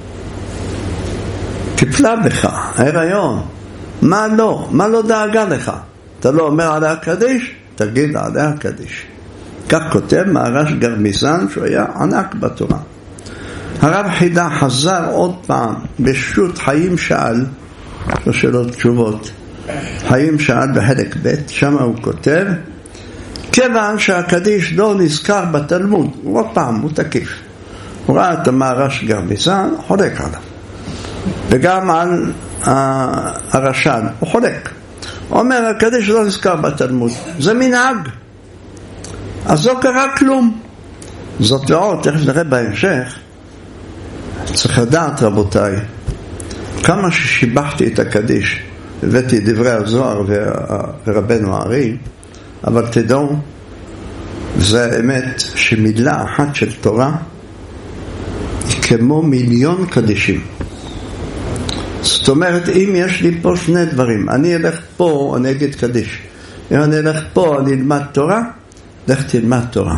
טיפלה בך, ההיריון, מה לא דאגה לך? אתה לא אומר עליה קדיש? תגיד עליה קדיש. כך כותב מהר"ש גרמיזן, שהוא היה ענק בתורה. הרב חידה חזר עוד פעם בשו"ת חיים שאל, לא שאלות תשובות, חיים שאל בחלק ב', שם הוא כותב, כיוון שהקדיש לא נזכר בתלמוד, הוא עוד פעם, הוא תקיף, הוא ראה את מהר"ש גרמיזן, חולק עליו, וגם על הרש"ל, הוא חולק. הוא אומר, הקדיש לא נזכר בתלמוד, זה מנהג, אז לא קרה כלום. זאת ועוד, תכף נראה בהמשך, צריך לדעת רבותיי, כמה ששיבחתי את הקדיש, הבאתי דברי הזוהר ורבנו הארי, אבל תדעו, זה האמת שמילה אחת של תורה היא כמו 1,000,000 קדישים. זאת אומרת, אם יש לי פה 2 דברים, אני אלך פה, אני אגיד קדיש, אם אני אלך פה, אני אלמד תורה, לך תלמד תורה.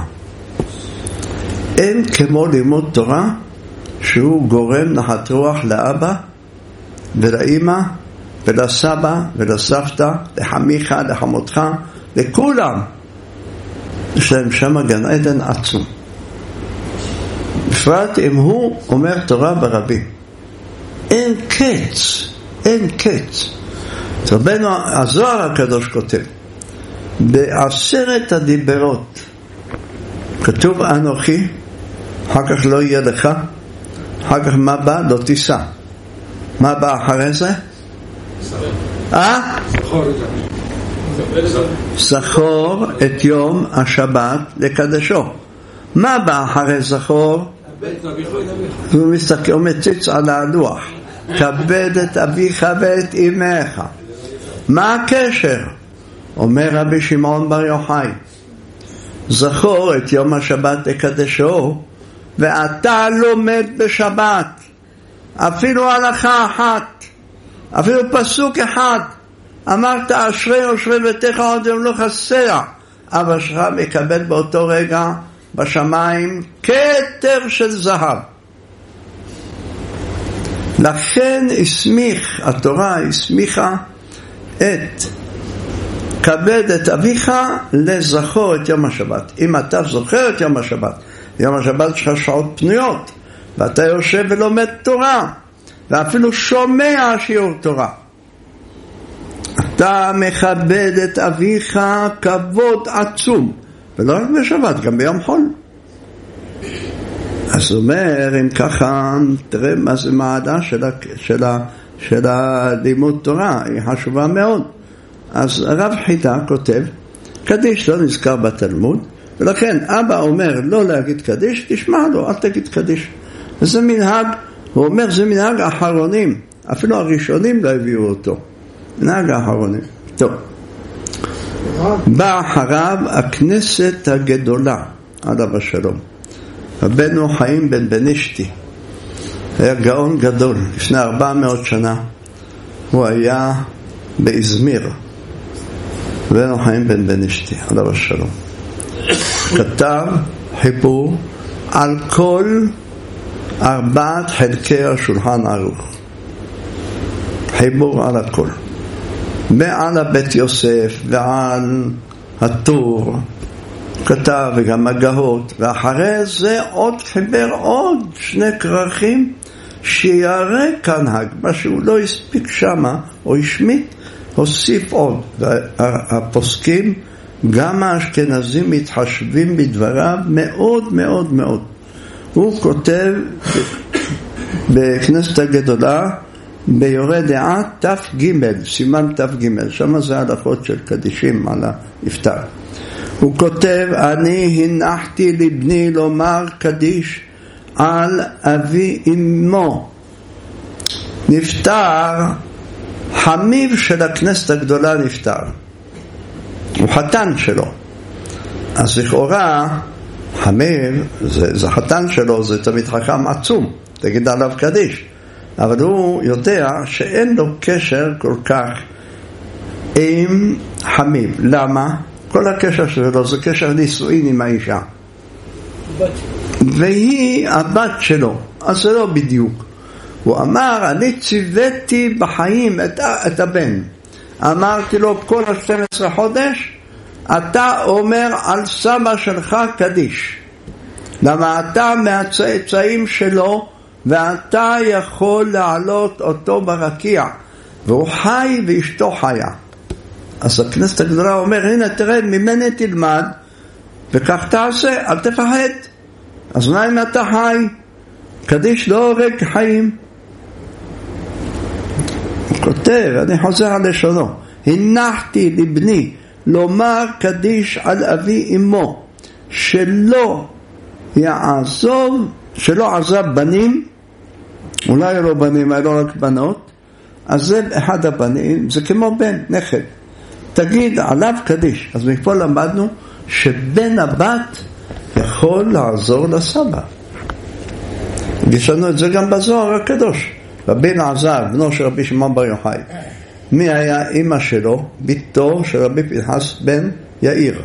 אין כמו לימוד תורה שהוא גורם נחת רוח לאבא ולאמא ולסבא ולסבתא, לחמיך, לחמותך, לכולם. יש להם שם גן עדן עצום. בפרט אם הוא אומר תורה ברבים. אין קץ, אין קץ. רבנו הזוהר הקדוש כותב, ב10 הדיברות כתוב אנוכי, אחר כך לא יהיה לך, אחר כך מה בא? לא תישא. מה בא אחרי זה? זכור את יום השבת לקדשו. מה בא אחרי זכור? הוא מציץ על הלוח, כבד את אביך ואת אמך. מה הקשר? אומר רבי שמעון בר יוחאי, זכור את יום השבת לקדשו, ואתה לומד בשבת אפילו הלכה אחת, אפילו פסוק אחד, אמרת אשרי ביתך עוד יום לא חסר, אבא שלך מקבל באותו רגע בשמיים כתר של זהב. לכן התורה הסמיכה את כבד את אביך לזכור את יום השבת. אם אתה זוכר את יום השבת, יום השבת שלך שעות פנויות, ואתה יושב ולומד תורה, ואפילו שומע שיעור תורה, אתה מכבד את אביך כבוד עצום, ולא רק בשבת, גם ביום חול. אז הוא אומר, אם ככה, תראה מה זה מעלה של הלימוד תורה, היא חשובה מאוד. אז הרב חידה כותב, קדיש לא נזכר בתלמוד, ולכן אבא אומר לא להגיד קדיש, תשמע לו, אל תגיד קדיש. וזה מנהג, הוא אומר, זה מנהג האחרונים, אפילו הראשונים לא הביאו אותו. מנהג האחרונים. טוב. בא אחריו הכנסת הגדולה, עליו השלום. רבנו חיים בן בנישתי, היה גאון גדול, לפני 400 שנה, הוא היה באזמיר, רבנו חיים בן בנישתי, עליו השלום. כתב חיבור על כל 4 חלקי השולחן ערוך, חיבור על הכל, ועל הבית יוסף ועל הטור כתב, וגם הגהות, ואחרי זה עוד חיבר עוד 2 כרכים שיראה כנהג, מה שהוא לא הספיק שמה או השמיט, הוסיף עוד. והפוסקים גם האשכנזים מתחשבים בדבריו מאוד מאוד מאוד. הוא כותב בכנסת הגדולה ביורה דעה ת"ג, סימן ת"ג, שמה זה הלכות של קדישים על הנפטר. הוא כותב, אני הנחתי לבני לומר קדיש על אבי אמו. נפטר, חמיו של הכנסת הגדולה נפטר, הוא חתן שלו. אז לכאורה חמיו זה חתן שלו, זה תמיד חכם עצום, תגיד עליו קדיש, אבל הוא יודע שאין לו קשר כל כך עם חמיו. למה? כל הקשר שלו זה קשר נישואין עם האישה, והיא הבת שלו, אז זה לא בדיוק. הוא אמר, אני ציוויתי בחיים את הבן, אמרתי לו כל 12 חודש אתה אומר על סבא שלך קדיש, למה אתה מהצאצאים שלו, ואתה יכול להעלות אותו ברקיע, והוא חי ואשתו חיה. אז הכנסת הגדולה אומר, הנה תראה, ממני תלמד וכך תעשה, אל תפחד. אז מה אם אתה חי? קדיש לא הורג חיים. הוא כותב, אני חוזר על לשונו, הנחתי לבני לומר קדיש על אבי אמו, שלא עזב בנים, אולי לא בנים, לא רק בנות, אז זה אחד הבנים, זה כמו בן, נכד, תגיד עליו קדיש. אז מפה למדנו שבן הבת יכול לעזור לסבא. יש לנו את זה גם בזוהר הקדוש. רבי אלעזר, בנו של רבי שמעון בר יוחאי, מי היה אמא שלו? ביתו של רבי פנחס בן יאיר.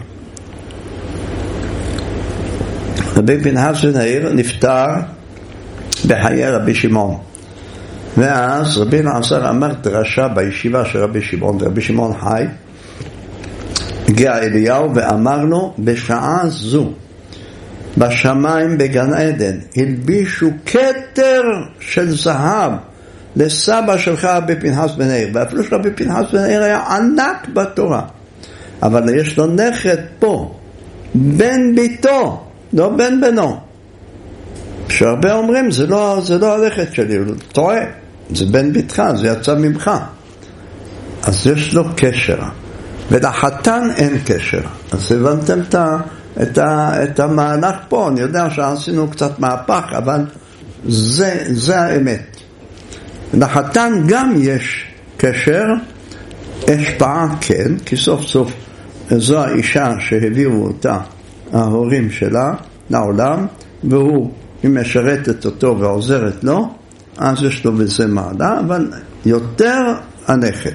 רבי פנחס בן יאיר נפטר בחיי רבי שמעון, ואז רבי אלעזר אמר דרשה בישיבה של רבי שמעון, רבי שמעון חי. הגיע אליהו ואמר לו, בשעה זו בשמיים בגן עדן הלבישו כתר של זהב לסבא שלך רבי פנחס בן יאיר. ואפילו שרבי פנחס בן יאיר היה ענק בתורה, אבל יש לו נכד פה, בן ביתו, לא בן בנו, שהרבה אומרים זה לא הנכד שלי, הוא טועה, זה בן ביתך, זה יצא ממך. אז יש לו קשר, ולחתן אין קשר. אז הבנתם את המהלך פה. אני יודע שעשינו קצת מהפך, אבל זה האמת. לחתן גם יש קשר, השפעה כן, כי סוף סוף זו האישה שהביאו אותה ההורים שלה לעולם, והוא, היא משרתת אותו ועוזרת לו, אז יש לו בזה מעלה, אבל יותר הנכד.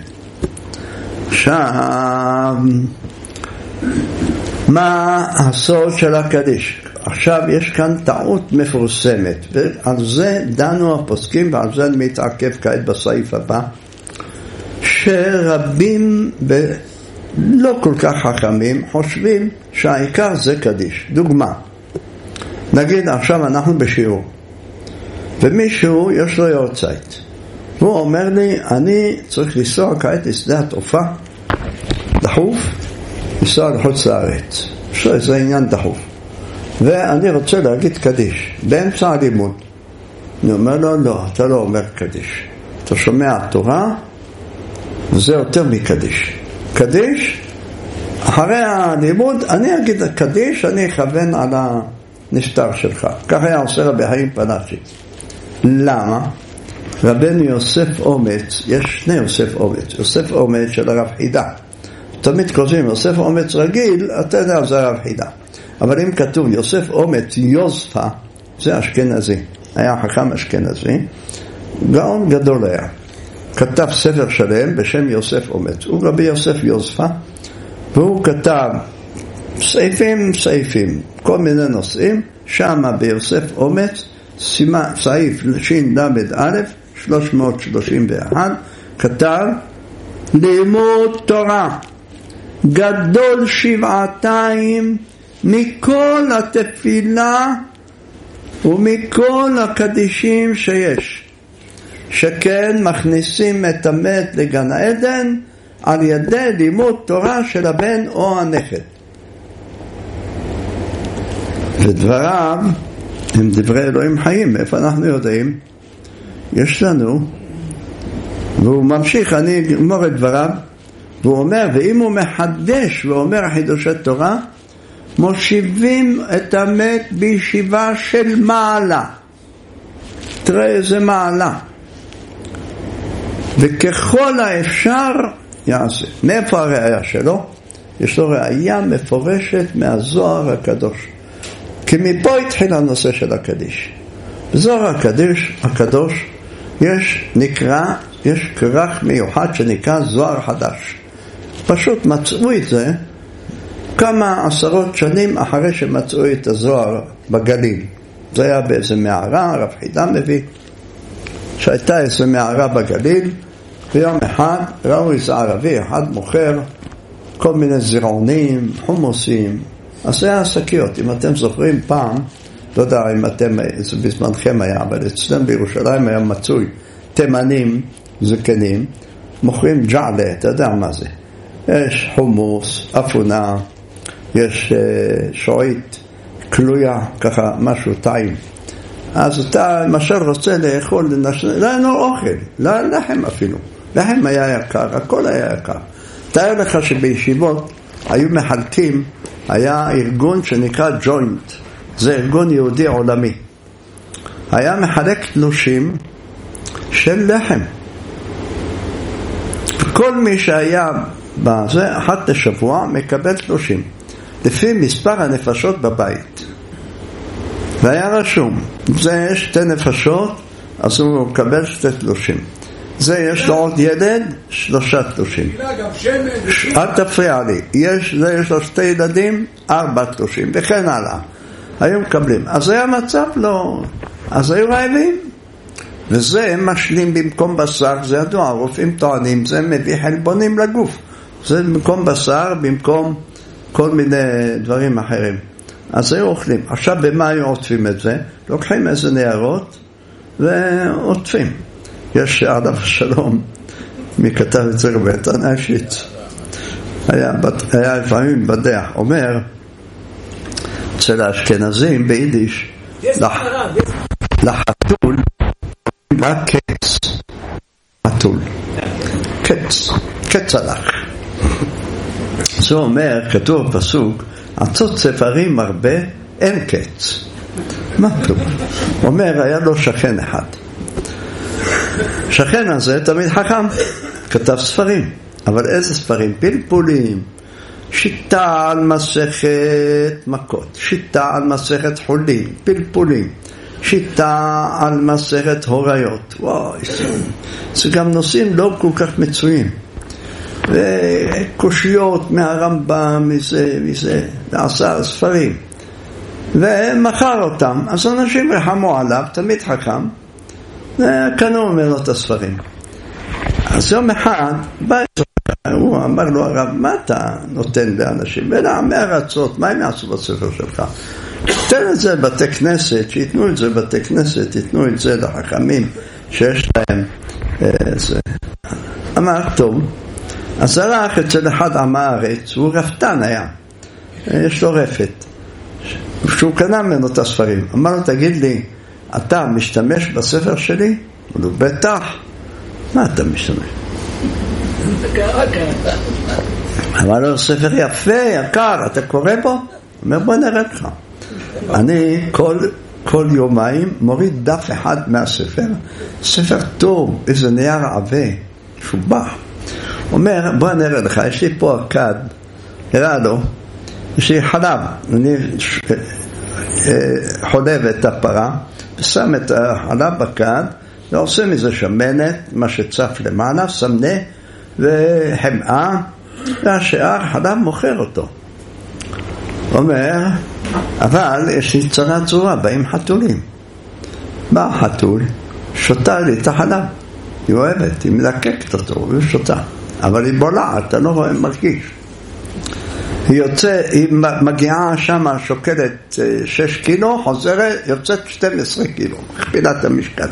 עכשיו, מה הסוד של הקדיש? עכשיו יש כאן טעות מפורסמת, ועל זה דנו הפוסקים, ועל זה אני מתעכב כעת בסעיף הבא, שרבים לא כל כך חכמים חושבים שהעיקר זה קדיש. דוגמה, נגיד עכשיו אנחנו בשיעור, ומישהו יש לו יורצייט, והוא אומר לי, אני צריך לנסוע כעת לשדה התעופה, דחוף, לנסוע לחוץ לארץ, יש לו איזה עניין דחוף, ואני רוצה להגיד קדיש באמצע הלימוד. אני אומר לו, לא, אתה לא אומר קדיש, אתה שומע תורה, זה יותר מקדיש. קדיש, אחרי הלימוד אני אגיד קדיש, אני אכוון על הנפטר שלך. כך היה עושה רבי חיים פלאשי. למה? רבנו יוסף אומץ, יש שני יוסף אומץ, יוסף אומץ של הרב חידה, תמיד קוראים יוסף אומץ רגיל, אתה יודע זה הרב חידה, אבל אם כתוב יוסף אומץ יוזפה, זה אשכנזי, היה חכם אשכנזי, גאון גדול היה, כתב ספר שלם בשם יוסף אומץ, הוא רבי יוסף יוזפה, והוא כתב סעיפים, כל מיני נושאים, שמה ביוסף אומץ, סעיף שין למד א' 331, כתב לימוד תורה גדול שבעתיים מכל התפילה ומכל הקדישים שיש, שכן מכניסים את המת לגן העדן על ידי לימוד תורה של הבן או הנכד. ודבריו הם דברי אלוהים חיים. איפה אנחנו יודעים? יש לנו, והוא ממשיך, אני אגמור את דבריו, והוא אומר, ואם הוא מחדש ואומר חידושי תורה, מושיבים את המת בישיבה של מעלה. תראה איזה מעלה. וככל האפשר יעשה. מאיפה הראייה שלו? יש לו ראייה מפורשת מהזוהר הקדוש. כי מפה התחיל הנושא של הקדיש. בזוהר הקדוש יש כרך מיוחד שנקרא זוהר חדש. פשוט מצאו את זה כמה עשרות שנים אחרי שמצאו את הזוהר בגליל. זה היה באיזה מערה, הרב חידה מביא, שהייתה איזה מערה בגליל, ויום אחד ראו איזה ערבי אחד מוכר כל מיני זירעונים, חומוסים, עשה השקיות. אם אתם זוכרים פעם, לא יודע אם אתם, זה בזמנכם היה, אבל אצלם בירושלים היה מצוי תימנים זקנים, מוכרים ג'עלה, אתה יודע מה זה. יש חומוס, אפונה, יש שועית, קלויה, ככה משהו טעים. אז אתה למשל רוצה לאכול, לא אין אוכל, לא לחם אפילו. לחם היה יקר, הכל היה יקר. תאר לך שבישיבות היו מחלקים, היה ארגון שנקרא ג'וינט, זה ארגון יהודי עולמי. היה מחלק תלושים של לחם. כל מי שהיה בזה, אחת לשבוע, מקבל תלושים. לפי מספר הנפשות בבית. והיה רשום, זה יש 2 נפשות, אז הוא מקבל 2 תלושים. זה יש לו עוד ילד, 3 תלושים. אל תפריע לי. יש לו 2 ילדים, 4 תלושים, וכן הלאה. היו מקבלים. אז היה מצב לא, אז היו רעבים. וזה הם משלים במקום בשר, זה ידוע, הרופאים טוענים, זה מביא חלבונים לגוף. זה במקום בשר, במקום כל מיני דברים אחרים. אז היו אוכלים. עכשיו במה היו עוטפים את זה? לוקחים איזה ניירות ועוטפים. יש עליו שלום, מי כתב את זה רבתן אישית. היה לפעמים בדח, אומר, אצל האשכנזים ביידיש, לחתול, רק קץ. חתול. קץ הלך. זה אומר, כתוב בפסוק, עצות ספרים הרבה, אין קץ. מה טוב? אומר, היה לו שכן אחד. השכן הזה תמיד חכם, כתב ספרים. אבל איזה ספרים? פלפולים. שיטה על מסכת מכות, שיטה על מסכת חולים, פלפולים, שיטה על מסכת הוריות. וואי, זה גם נושאים לא כל כך מצויים. וקושיות מהרמב"ם, מזה, ועשה ספרים. ומכר אותם. אז אנשים רחמו עליו, תמיד חכם, וקנו ממנו את הספרים. אז יום אחד, הוא אמר לו, הרב, מה אתה נותן לאנשים? ולעמי ארצות, מה הם יעשו בספר שלך? תן את זה בתי כנסת, שיתנו את זה בתי כנסת, יתנו את זה לחכמים שיש להם. אמר, טוב. אז הלך אצל אחד עם הארץ, הוא רפתן היה, יש לו רפת, שהוא קנה ממנו את הספרים. אמר לו, תגיד לי, אתה משתמש בספר שלי? הוא אומר, בטח. מה אתה משתמש? אמר לו, ספר יפה, יקר, אתה קורא בו? הוא אומר, בוא נראה לך. אני כל יומיים מוריד דף אחד מהספר, ספר טוב, איזה נייר עבה, שובח. הוא אומר, בוא נראה לך, יש לי פה הכד, הראה לו, יש לי חלב, אני חולב את הפרה, ושם את החלב בכד, ועושה מזה שמנת, מה שצף למעלה, סמנה וחמאה, והשאר חלב מוכר אותו. הוא אומר, אבל יש לי צרה צורה, באים חתולים. בא החתול, שותה לי את החלב, היא אוהבת, היא מלקקת אותו, והיא שותה. אבל היא בולעת, אתה לא רואה, מרגיש. היא מגיעה שם, שוקלת 6 קילו, חוזרת, יוצאת 12 קילו, מכפילה את המשקל.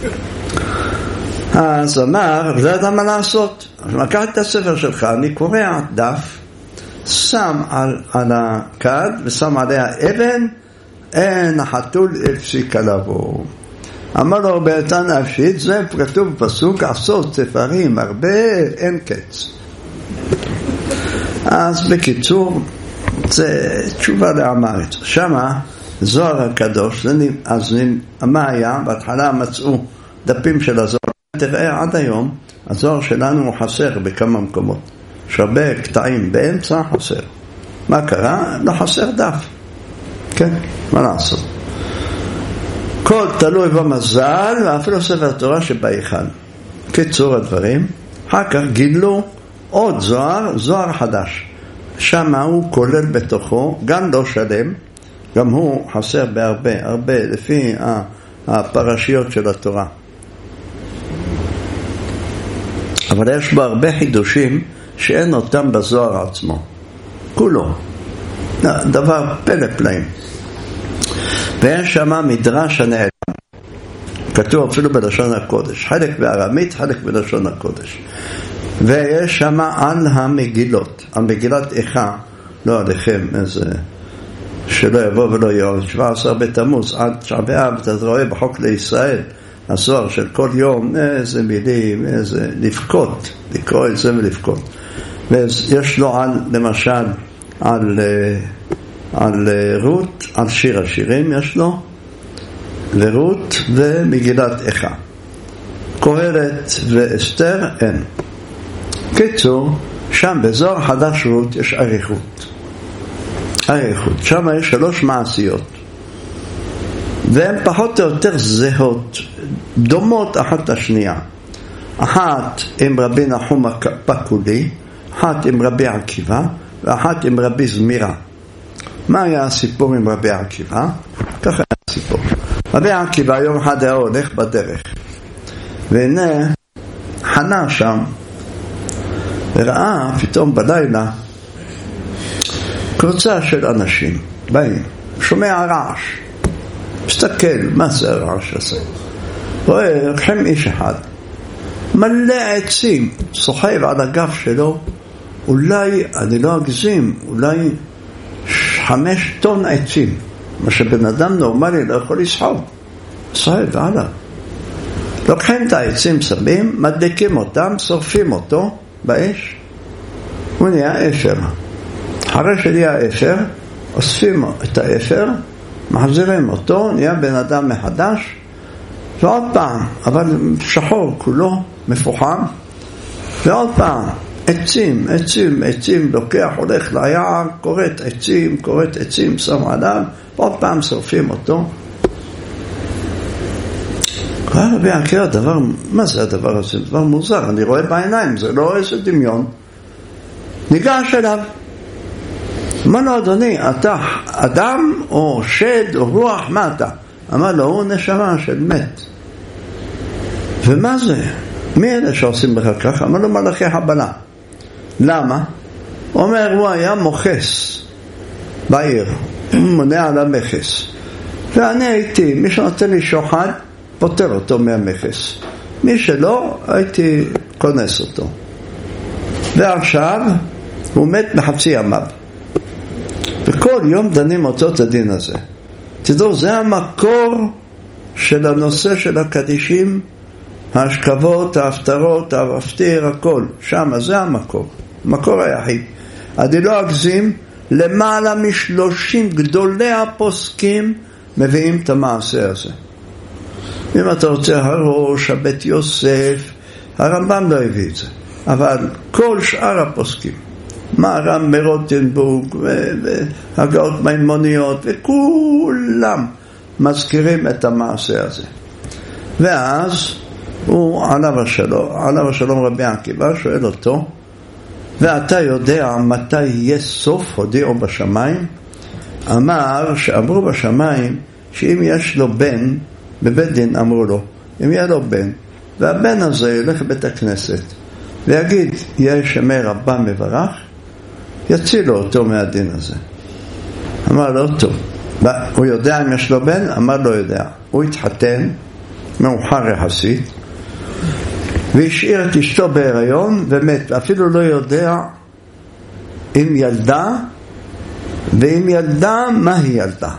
אז אמר, זה ידע מה לעשות. אז לקח את הספר שלך, אני קורע דף, שם על הכד, ושם עליה אבן, אין החתול הפסיק לבוא. אמר לו, בעצה נפשית, זה כתוב בפסוק, עשות ספרים הרבה, אין קץ. אז בקיצור, זה תשובה לאמרת. שמה, זוהר הקדוש, אז מה היה? בהתחלה מצאו דפים של הזוהר. תראה, עד היום, הזוהר שלנו הוא חסר בכמה מקומות. יש הרבה קטעים באמצע חסר. מה קרה? לא חסר דף. כן, מה לעשות? כל תלוי במזל, ואפילו ספר תורה שבהיכל. קיצור הדברים, אחר כך גילו עוד זוהר חדש. שם הוא כולל בתוכו, גם לא שלם, גם הוא חסר הרבה, לפי הפרשיות של התורה. אבל יש בו הרבה חידושים שאין אותם בזוהר עצמו. כולו. דבר פלא פלאים. ויש שם מדרש הנעלם. כתוב אפילו בלשון הקודש. חלק בארמית, חלק בלשון הקודש. ויש שם על המגילות. המגילת איכה, לא עליכם, איזה שלא יבוא ולא יאור. 17 בתמוז, עד 9 באב, אתה רואה בחוק לישראל, הזוהר של כל יום, איזה מילים, איזה לבכות, לקרוא את זה ולבכות. ויש לו על, למשל, על רות, על שיר השירים יש לו, ורות ומגילת איכה. קהלת ואסתר אין. קיצור, שם בזוהר חדש רות יש אריכות. שם יש 3 מעשיות. והן פחות או יותר זהות, דומות אחת לשנייה. אחת עם רבי נחום הפקולי, אחת עם רבי עקיבא, ואחת עם רבי זמירה. מה היה הסיפור עם רבי עקיבא? ככה היה הסיפור. רבי עקיבא יום אחד היה הולך בדרך, והנה חנה שם, וראה פתאום בלילה קבוצה של אנשים באים, שומע רעש, מסתכל, מה זה הרעש הזה? רואה, לקחם איש אחד מלא עצים, סוחב על הגב שלו, אולי, אני לא אגזים, אולי 5 טון עצים, מה שבן אדם נורמלי לא יכול לסחוב, סוחב הלאה. לוקחים את העצים, שמים, מדליקים אותם, שורפים אותו באש, הוא נהיה אפר. אחרי שנהיה אפר, אוספים את האפר, מחזירים אותו, נהיה בן אדם מחדש, ועוד פעם, אבל שחור כולו, מפוחם, ועוד פעם, עצים, לוקח, הולך ליער, כורת עצים, שם עליו, עוד פעם שורפים אותו. רבי עקיבא, מה זה הדבר הזה? דבר מוזר, אני רואה בעיניים, זה לא איזה דמיון. ניגש אליו, אמר לו, אדוני, אתה אדם או שד או רוח, מה אתה? אמר לו, הוא נשמה של מת. ומה זה? מי אלה שעושים לך ככה? אמר לו, מלאכי חבלה. למה? הוא אומר, הוא היה מוכס בעיר, הוא מונע על המכס. ואני הייתי, מי שנותן לי שוחד, פותר אותו מהמכס. מי שלא, הייתי כונס אותו. ועכשיו, הוא מת מחצי ימיו. וכל יום דנים אותו את הדין הזה. תדעו, זה המקור של הנושא של הקדישים, ההשכבות, ההפטרות, המפטיר, הכל. שם, זה המקור. המקור היחיד. אני לא אגזים, למעלה מ30 גדולי הפוסקים מביאים את המעשה הזה. אם אתה רוצה הראש, הבית יוסף, הרמב"ם לא הביא את זה. אבל כל שאר הפוסקים, מהר"ם מרוטנבורג והגאות מימוניות, וכולם מזכירים את המעשה הזה. ואז הוא עליו השלום רבי עקיבא שואל אותו, ואתה יודע מתי יהיה סוף הודיעו בשמיים? אמר שאמרו בשמיים שאם יש לו בן, בבית דין אמרו לו, אם יהיה לו בן, והבן הזה ילך לבית הכנסת ויגיד יהיה שמי רבה מברך, יצילו אותו מהדין הזה. אמר לו טוב, הוא יודע אם יש לו בן? אמר לא יודע. הוא התחתן מאוחר יחסית והשאיר את אשתו בהיריון ומת, אפילו לא יודע אם ילדה, ואם ילדה מה היא ילדה.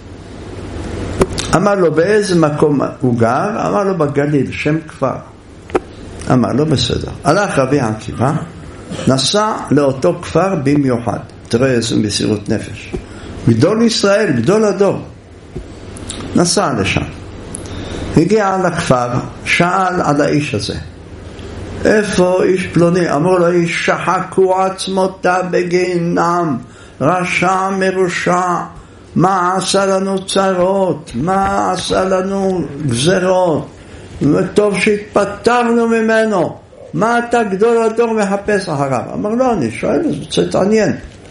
אמר לו באיזה מקום הוא גר? אמר לו בגליל, שם כפר. אמר לו בסדר. הלך רבי עקיבא, נסע לאותו כפר במיוחד. תראה איזה מסירות נפש, גדול ישראל, גדול הדור. נסע לשם, הגיע לכפר, שאל על האיש הזה, איפה איש פלוני? אמרו לו, איש שחקו עצמותה בגיהנם, רשע מרושע, מה עשה לנו צרות, מה עשה לנו גזרות, וטוב שהתפטרנו ממנו, מה אתה גדול הדור מחפש אחריו? אמר לו, אני שואל, זה רוצה תעניין.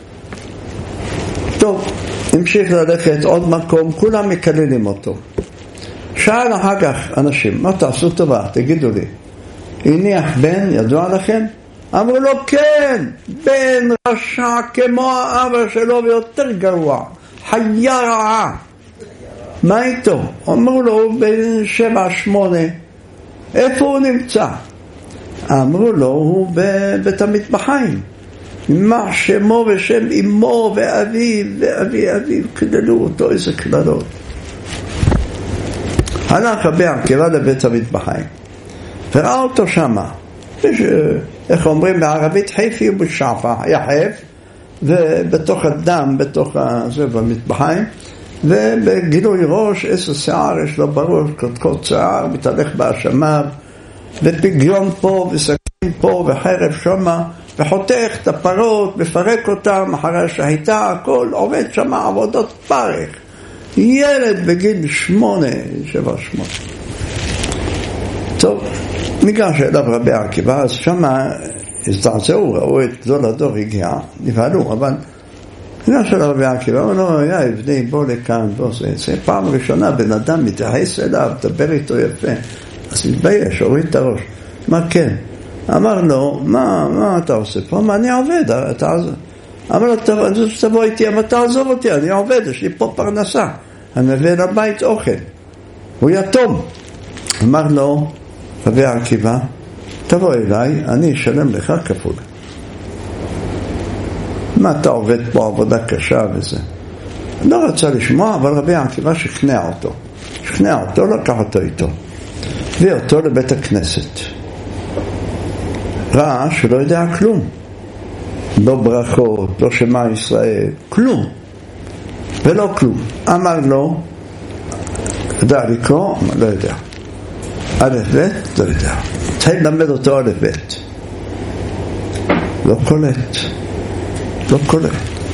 טוב, המשיך ללכת עוד מקום, כולם מקללים אותו. שאל אחר כך אנשים, מה תעשו טובה, תגידו לי, הניח בן, ידוע לכם? אמרו לו, כן, בן רשע כמו האבא שלו ויותר גרוע, חיה רעה. מה איתו? אמרו לו, הוא בן 7-8, איפה הוא נמצא? אמרו לו, הוא בבית המטבחיים, מה שמו ושם אמו ואביו ואביו, כללו אותו, איזה כללות. הלך רבי עקיבא לבית המטבחיים וראה אותו שמה, איך אומרים בערבית, חייפי ובשעפה, היה חייף ובתוך הדם, בתוך זה במטבחיים, ובגילוי ראש 10 שיער יש לו בראש, קודקוד שיער, מתהלך בהאשמיו, ופגיון פה וסכין פה וחרב שמה, וחותך את הפרות, מפרק אותם אחרי שהייתה, הכל עובד שמה עבודות פרך. ילד בגיל 8-7-8. טוב, ניגש אליו רבי עקיבא, אז שמה הזדעזעו, ראו את גדול הדור הגיע, נבהלו, אבל ניגש אליו רבי עקיבא, אבל לא היה הבני, בוא לכאן, בוא זה פעם ראשונה בן אדם מתייחס אליו, דבר איתו יפה, אז מתבייש, הוריד את הראש. מה כן? אמר לו, מה אתה עושה פה? מה אני עובד? אמר לו, תבוא איתי, אבל תעזוב אותי, אני עובד, יש לי פה פרנסה, אני מביא לבית אוכל, הוא יתום. אמר לו רבי עקיבא, תבוא אליי, אני אשלם לך כפול. מה אתה עובד פה עבודה קשה וזה? לא רצה לשמוע, אבל רבי עקיבא שכנע אותו, לקח אותו איתו, הביא אותו לבית הכנסת. ראה שלא יודע כלום, לא ברכות, לא שמע ישראל, כלום ולא כלום. אמר לו, יודע לקרוא? לא יודע. א' ב', לא יודע. תתחיל ללמד אותו א' ב'. לא קולט. לא קולט.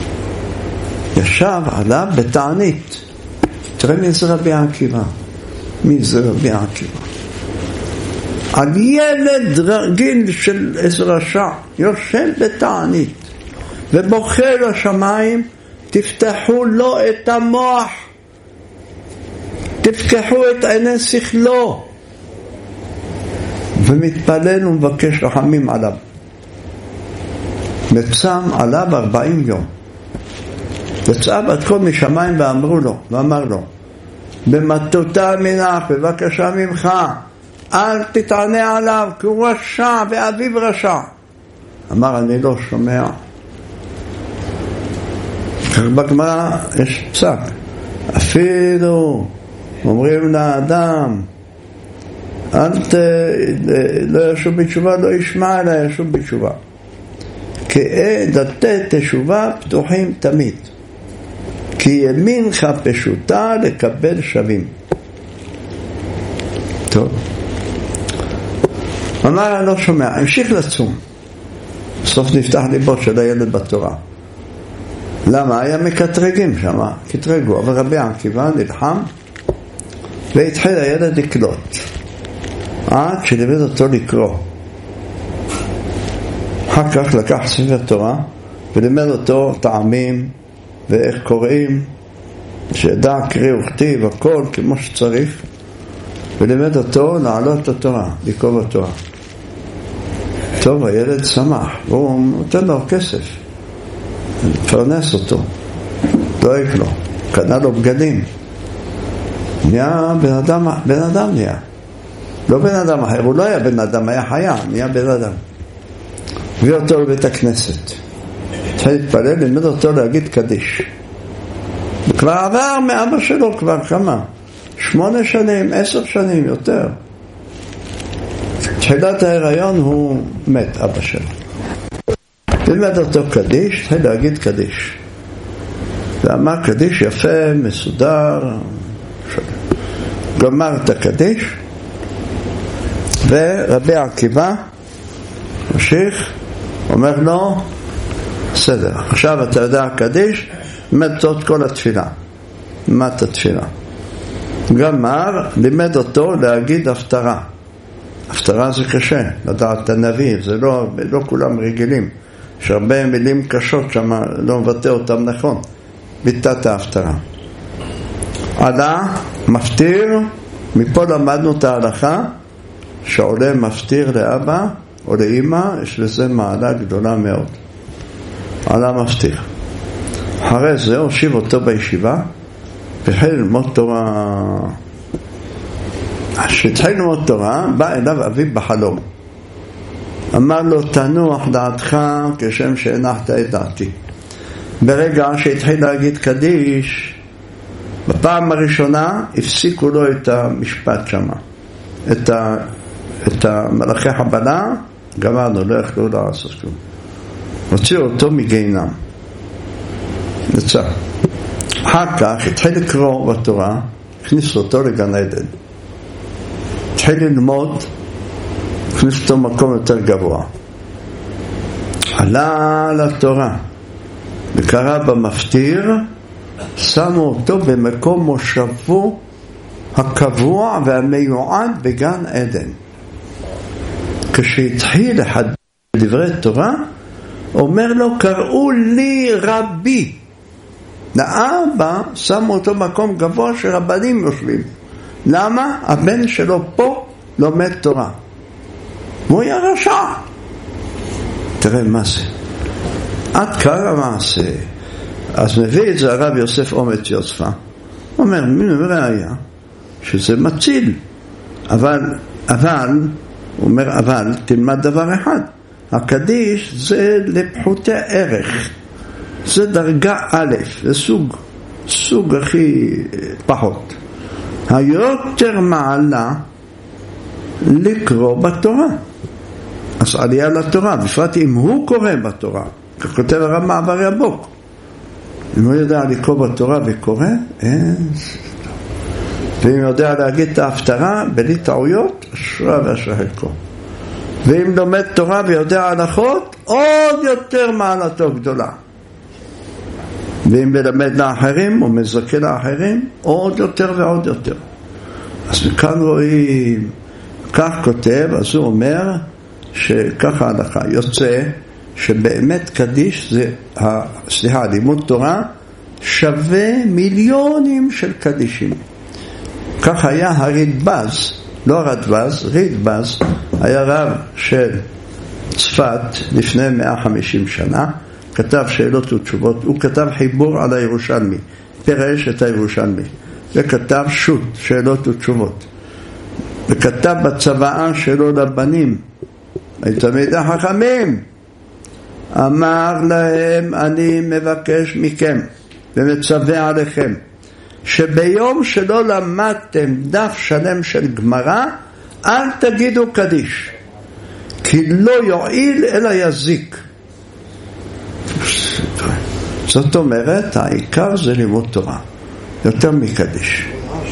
ישב עליו בתענית. תראה מי זה רבי עקיבא. מי זה רבי עקיבא. על ילד רגיל של איזה רשע, יושב בתענית, ובוכה לשמיים, תפתחו לו את המוח, תפקחו את עיני שכלו, ומתפלל ומבקש רחמים עליו. וצם עליו 40 יום. וצאה בת קול משמיים ואמר לו, במטותא מנח, בבקשה ממך, אל תתענה עליו, כי הוא רשע ואביו רשע. אמר, אני לא שומע. כך בגמרא יש פסק, אפילו אומרים לאדם, לא ישוב בתשובה, לא ישמע אלא ישוב בתשובה. דלתי תשובה פתוחים תמיד, כי ימינך פשוטה לקבל שווים. טוב. אמר, אני לא שומע, המשיך לצום. בסוף נפתח ליבו של הילד בתורה. למה? היה מקטרגים שם, קטרגו, אבל רבי עקיבא נלחם, והתחיל הילד לקלוט. עד שלימד אותו לקרוא. אחר כך לקח ספר תורה, ולימד אותו טעמים, ואיך קוראים, שידע קריא וכתיב, הכל כמו שצריך, ולימד אותו לעלות את התורה, לקרוא בתורה. טוב, הילד שמח, והוא נותן לו כסף, פרנס אותו, דואג לו, קנה לו בגדים, נהיה בן אדם נהיה. לא בן אדם אחר, הוא לא היה בן אדם, היה חיה, נהיה בן אדם. הביא אותו לבית הכנסת, התחיל להתפלל, לימד אותו להגיד קדיש. כבר עבר מאבא שלו, כבר כמה? 8 שנים, 10 שנים, יותר. תחילת ההיריון הוא מת, אבא שלו. לימד אותו קדיש, התחיל להגיד קדיש. ואמר קדיש יפה, מסודר, גמר את הקדיש, ורבי עקיבא ממשיך, אומר לו, בסדר, עכשיו אתה יודע קדיש, לימד את כל התפילה. לימד את התפילה. גמר, לימד אותו להגיד הפטרה. הפטרה זה קשה, לדעת הנביא, זה לא כולם רגילים. יש הרבה מילים קשות שם, לא מבטא אותם נכון. ביטת ההפטרה. עלה, מפטיר, מפה למדנו את ההלכה, שעולה מפטיר לאבא או לאמא, יש לזה מעלה גדולה מאוד. עלה מפטיר. אחרי זה הושיב אותו בישיבה, והתחיל ללמוד תורה. כשהתחיל ללמוד תורה, בא אליו אביו בחלום. אמר לו, תנוח דעתך כשם שהנחת את דעתי. ברגע שהתחיל להגיד קדיש, בפעם הראשונה הפסיקו לו את המשפט שם. את המלאכי חבלה, גמרנו, לא יכלו לעשות כלום. הוציאו אותו מגיהינום. יצא. אחר כך התחיל לקרוא בתורה, הכניס אותו לגן עדן. התחיל ללמוד, הכניס אותו מקום יותר גבוה. עלה לתורה, וקרא במפטיר, שמו אותו במקום מושבו הקבוע והמיועד בגן עדן. כשהתחיל אחד דברי תורה, אומר לו, קראו לי רבי. לאבא שמו אותו מקום גבוה שרבנים יושבים. למה? הבן שלו פה לומד תורה. הוא היה רשע. תראה מה זה. עד כאן המעשה. אז מביא את זה הרב יוסף אומץ יוספה. אומר, ראיה, שזה מציל. אבל, הוא אומר, אבל, תלמד דבר אחד. הקדיש זה לפחותי ערך. זה דרגה א', זה סוג הכי פחות. היותר מעלה לקרוא בתורה. אז עלייה לתורה, בפרט אם הוא קורא בתורה, ככותב הרב מעברי הבוק. אם הוא יודע לקרוא בתורה וקורא, ואם יודע להגיד את ההפטרה בלי טעויות, אשריו ואשרי חלקו. ואם לומד תורה ויודע הלכות, עוד יותר מעלתו גדולה. ואם מלמד לאחרים ומזכה לאחרים, עוד יותר ועוד יותר. אז מכאן רואים, כך כותב, אז הוא אומר שככה ההלכה יוצא שבאמת קדיש זה, לימוד תורה שווה מיליונים של קדישים. כך היה הרדב"ז, לא הרדב"ז, רדב"ז, היה רב של צפת לפני 150 שנה, כתב שאלות ותשובות, הוא כתב חיבור על הירושלמי, פירש את הירושלמי, וכתב שו"ת, שאלות ותשובות, וכתב בצוואה שלו לבנים, תלמידי החכמים, אמר להם, אני מבקש מכם ומצווה עליכם שביום שלא למדתם דף שלם של גמרא, אל תגידו קדיש, כי לא יועיל אלא יזיק. זאת אומרת, העיקר זה לימוד תורה, יותר מקדיש.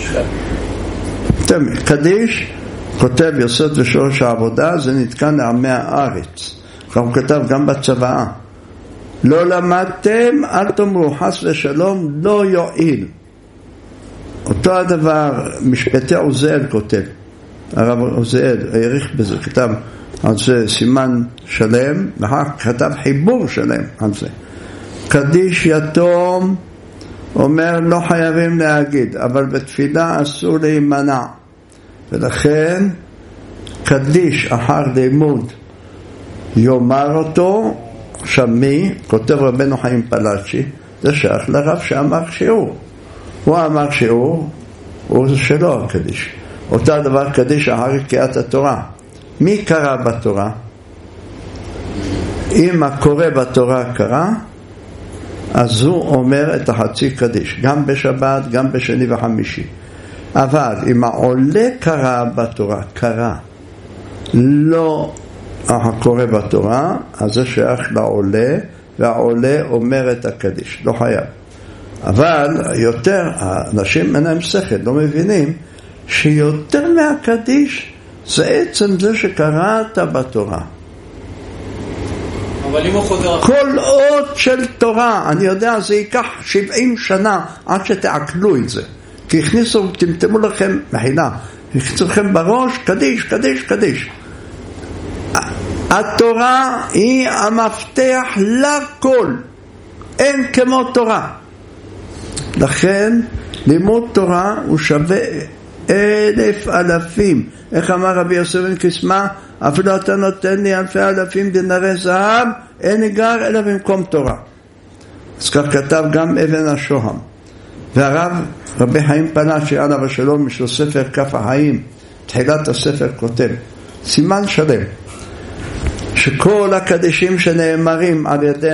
קדיש, כותב יוסף ושורש העבודה, זה נתקן לעמי הארץ. הוא כתב גם בצוואה, לא למדתם, אל תאמרו חס ושלום, לא יועיל. אותו הדבר משפטי עוזיאל כותב, הרב עוזיאל העריך בזה, כתב על זה סימן שלם, ואחר כתב חיבור שלם על זה. קדיש יתום, אומר לא חייבים להגיד, אבל בתפילה אסור להימנע, ולכן קדיש אחר לימוד יאמר אותו. שמי, כותב רבנו חיים פלאצ'י, זה שייך לרב שאמר שיעור, הוא אמר שיעור, הוא שלו הקדיש. אותו דבר קדיש אחר קריאת התורה. מי קרא בתורה? אם הקורא בתורה קרא, אז הוא אומר את החצי קדיש, גם בשבת, גם בשני וחמישי. אבל אם העולה קרא בתורה, קרא, לא הקורא בתורה, אז זה שייך לעולה, והעולה אומר את הקדיש, לא חייב. אבל יותר, האנשים אין שכל, לא מבינים, שיותר מהקדיש זה עצם זה שקראת בתורה. אבל אם הוא חוזר... כל עוד של תורה, אני יודע, זה ייקח 70 שנה עד שתעכלו את זה. כי הכניסו, תמתמו לכם, מחילה, הכניסו לכם בראש, קדיש, קדיש, קדיש. התורה היא המפתח לכל, אין כמו תורה. לכן לימוד תורה הוא שווה 1,000 אלפים. איך אמר רבי יוסף בן קיסמא, אפילו אתה נותן לי 1,000 דינרי זהב, אין ניגר אלא במקום תורה. אז כך כתב גם אבן השוהם. והרב רבי חיים פלאצ'י עליו השלום, יש לו ספר כף החיים, תחילת הספר כותב סימן שלם שכל הקדישים שנאמרים על ידי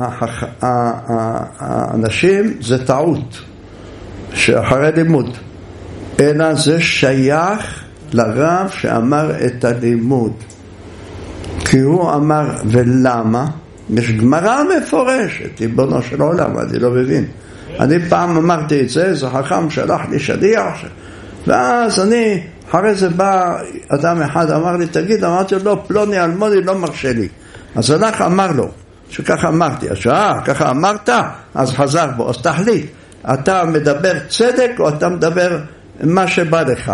האנשים זה טעות שאחרי לימוד, אלא זה שייך לרב שאמר את הלימוד, כי הוא אמר. ולמה? יש גמרא מפורשת, ריבונו של עולם, אני לא מבין. אני פעם אמרתי את זה, זה חכם שלח לי שליח, ואז אני אחרי זה בא אדם אחד, אמר לי, תגיד, אמרתי לו, פלוני אלמוני לא מרשה לי. אז הלך אמר לו, שככה אמרתי, אז ככה אמרת, אז חזר בו, אז תחליט, אתה מדבר צדק או אתה מדבר מה שבא לך.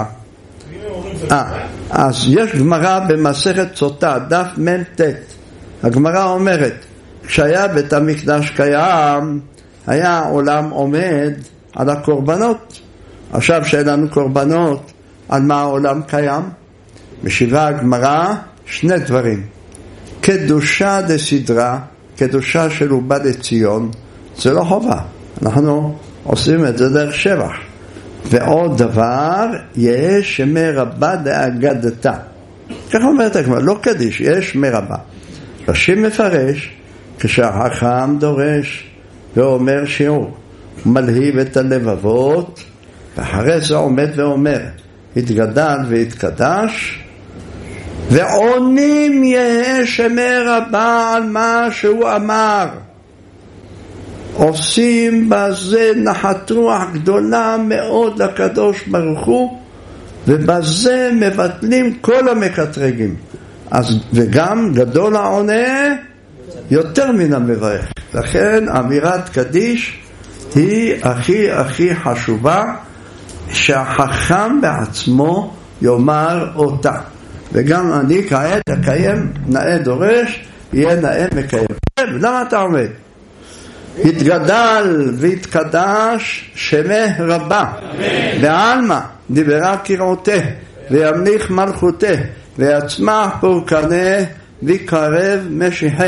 אז יש גמרא במסכת סוטה, דף מ"ט, הגמרא אומרת, כשהיה בית המקדש קיים, היה העולם עומד על הקורבנות. עכשיו שאין לנו קורבנות, על מה העולם קיים? משיבה הגמרא שני דברים. קדושה דסדרה, קדושה של ובא לציון, זה לא חובה, אנחנו עושים את זה דרך שבח. ועוד דבר, יש מרבה לאגדתה. כך אומרת הגמרא, לא קדיש, יש מרבה. רש"י מפרש, כשהחכם דורש ואומר שיעור, מלהיב את הלבבות, ואחרי זה עומד ואומר, התגדל והתקדש, ועונים יהיה שמר רבה על מה שהוא אמר. עושים בזה נחת רוח גדולה מאוד לקדוש ברוך הוא, ובזה מבטלים כל המקטרגים. אז וגם גדול העונה יותר מן המברך. לכן אמירת קדיש היא הכי חשובה, שהחכם בעצמו יאמר אותה. וגם אני כעת אקיים נאה דורש, יהיה נאה מקיים. למה אתה עומד? התגדל והתקדש שמי רבה, בעלמא דיברה קראותה, וימליך מלכותה, ויצמח פורקנה, ויקרב משיחי.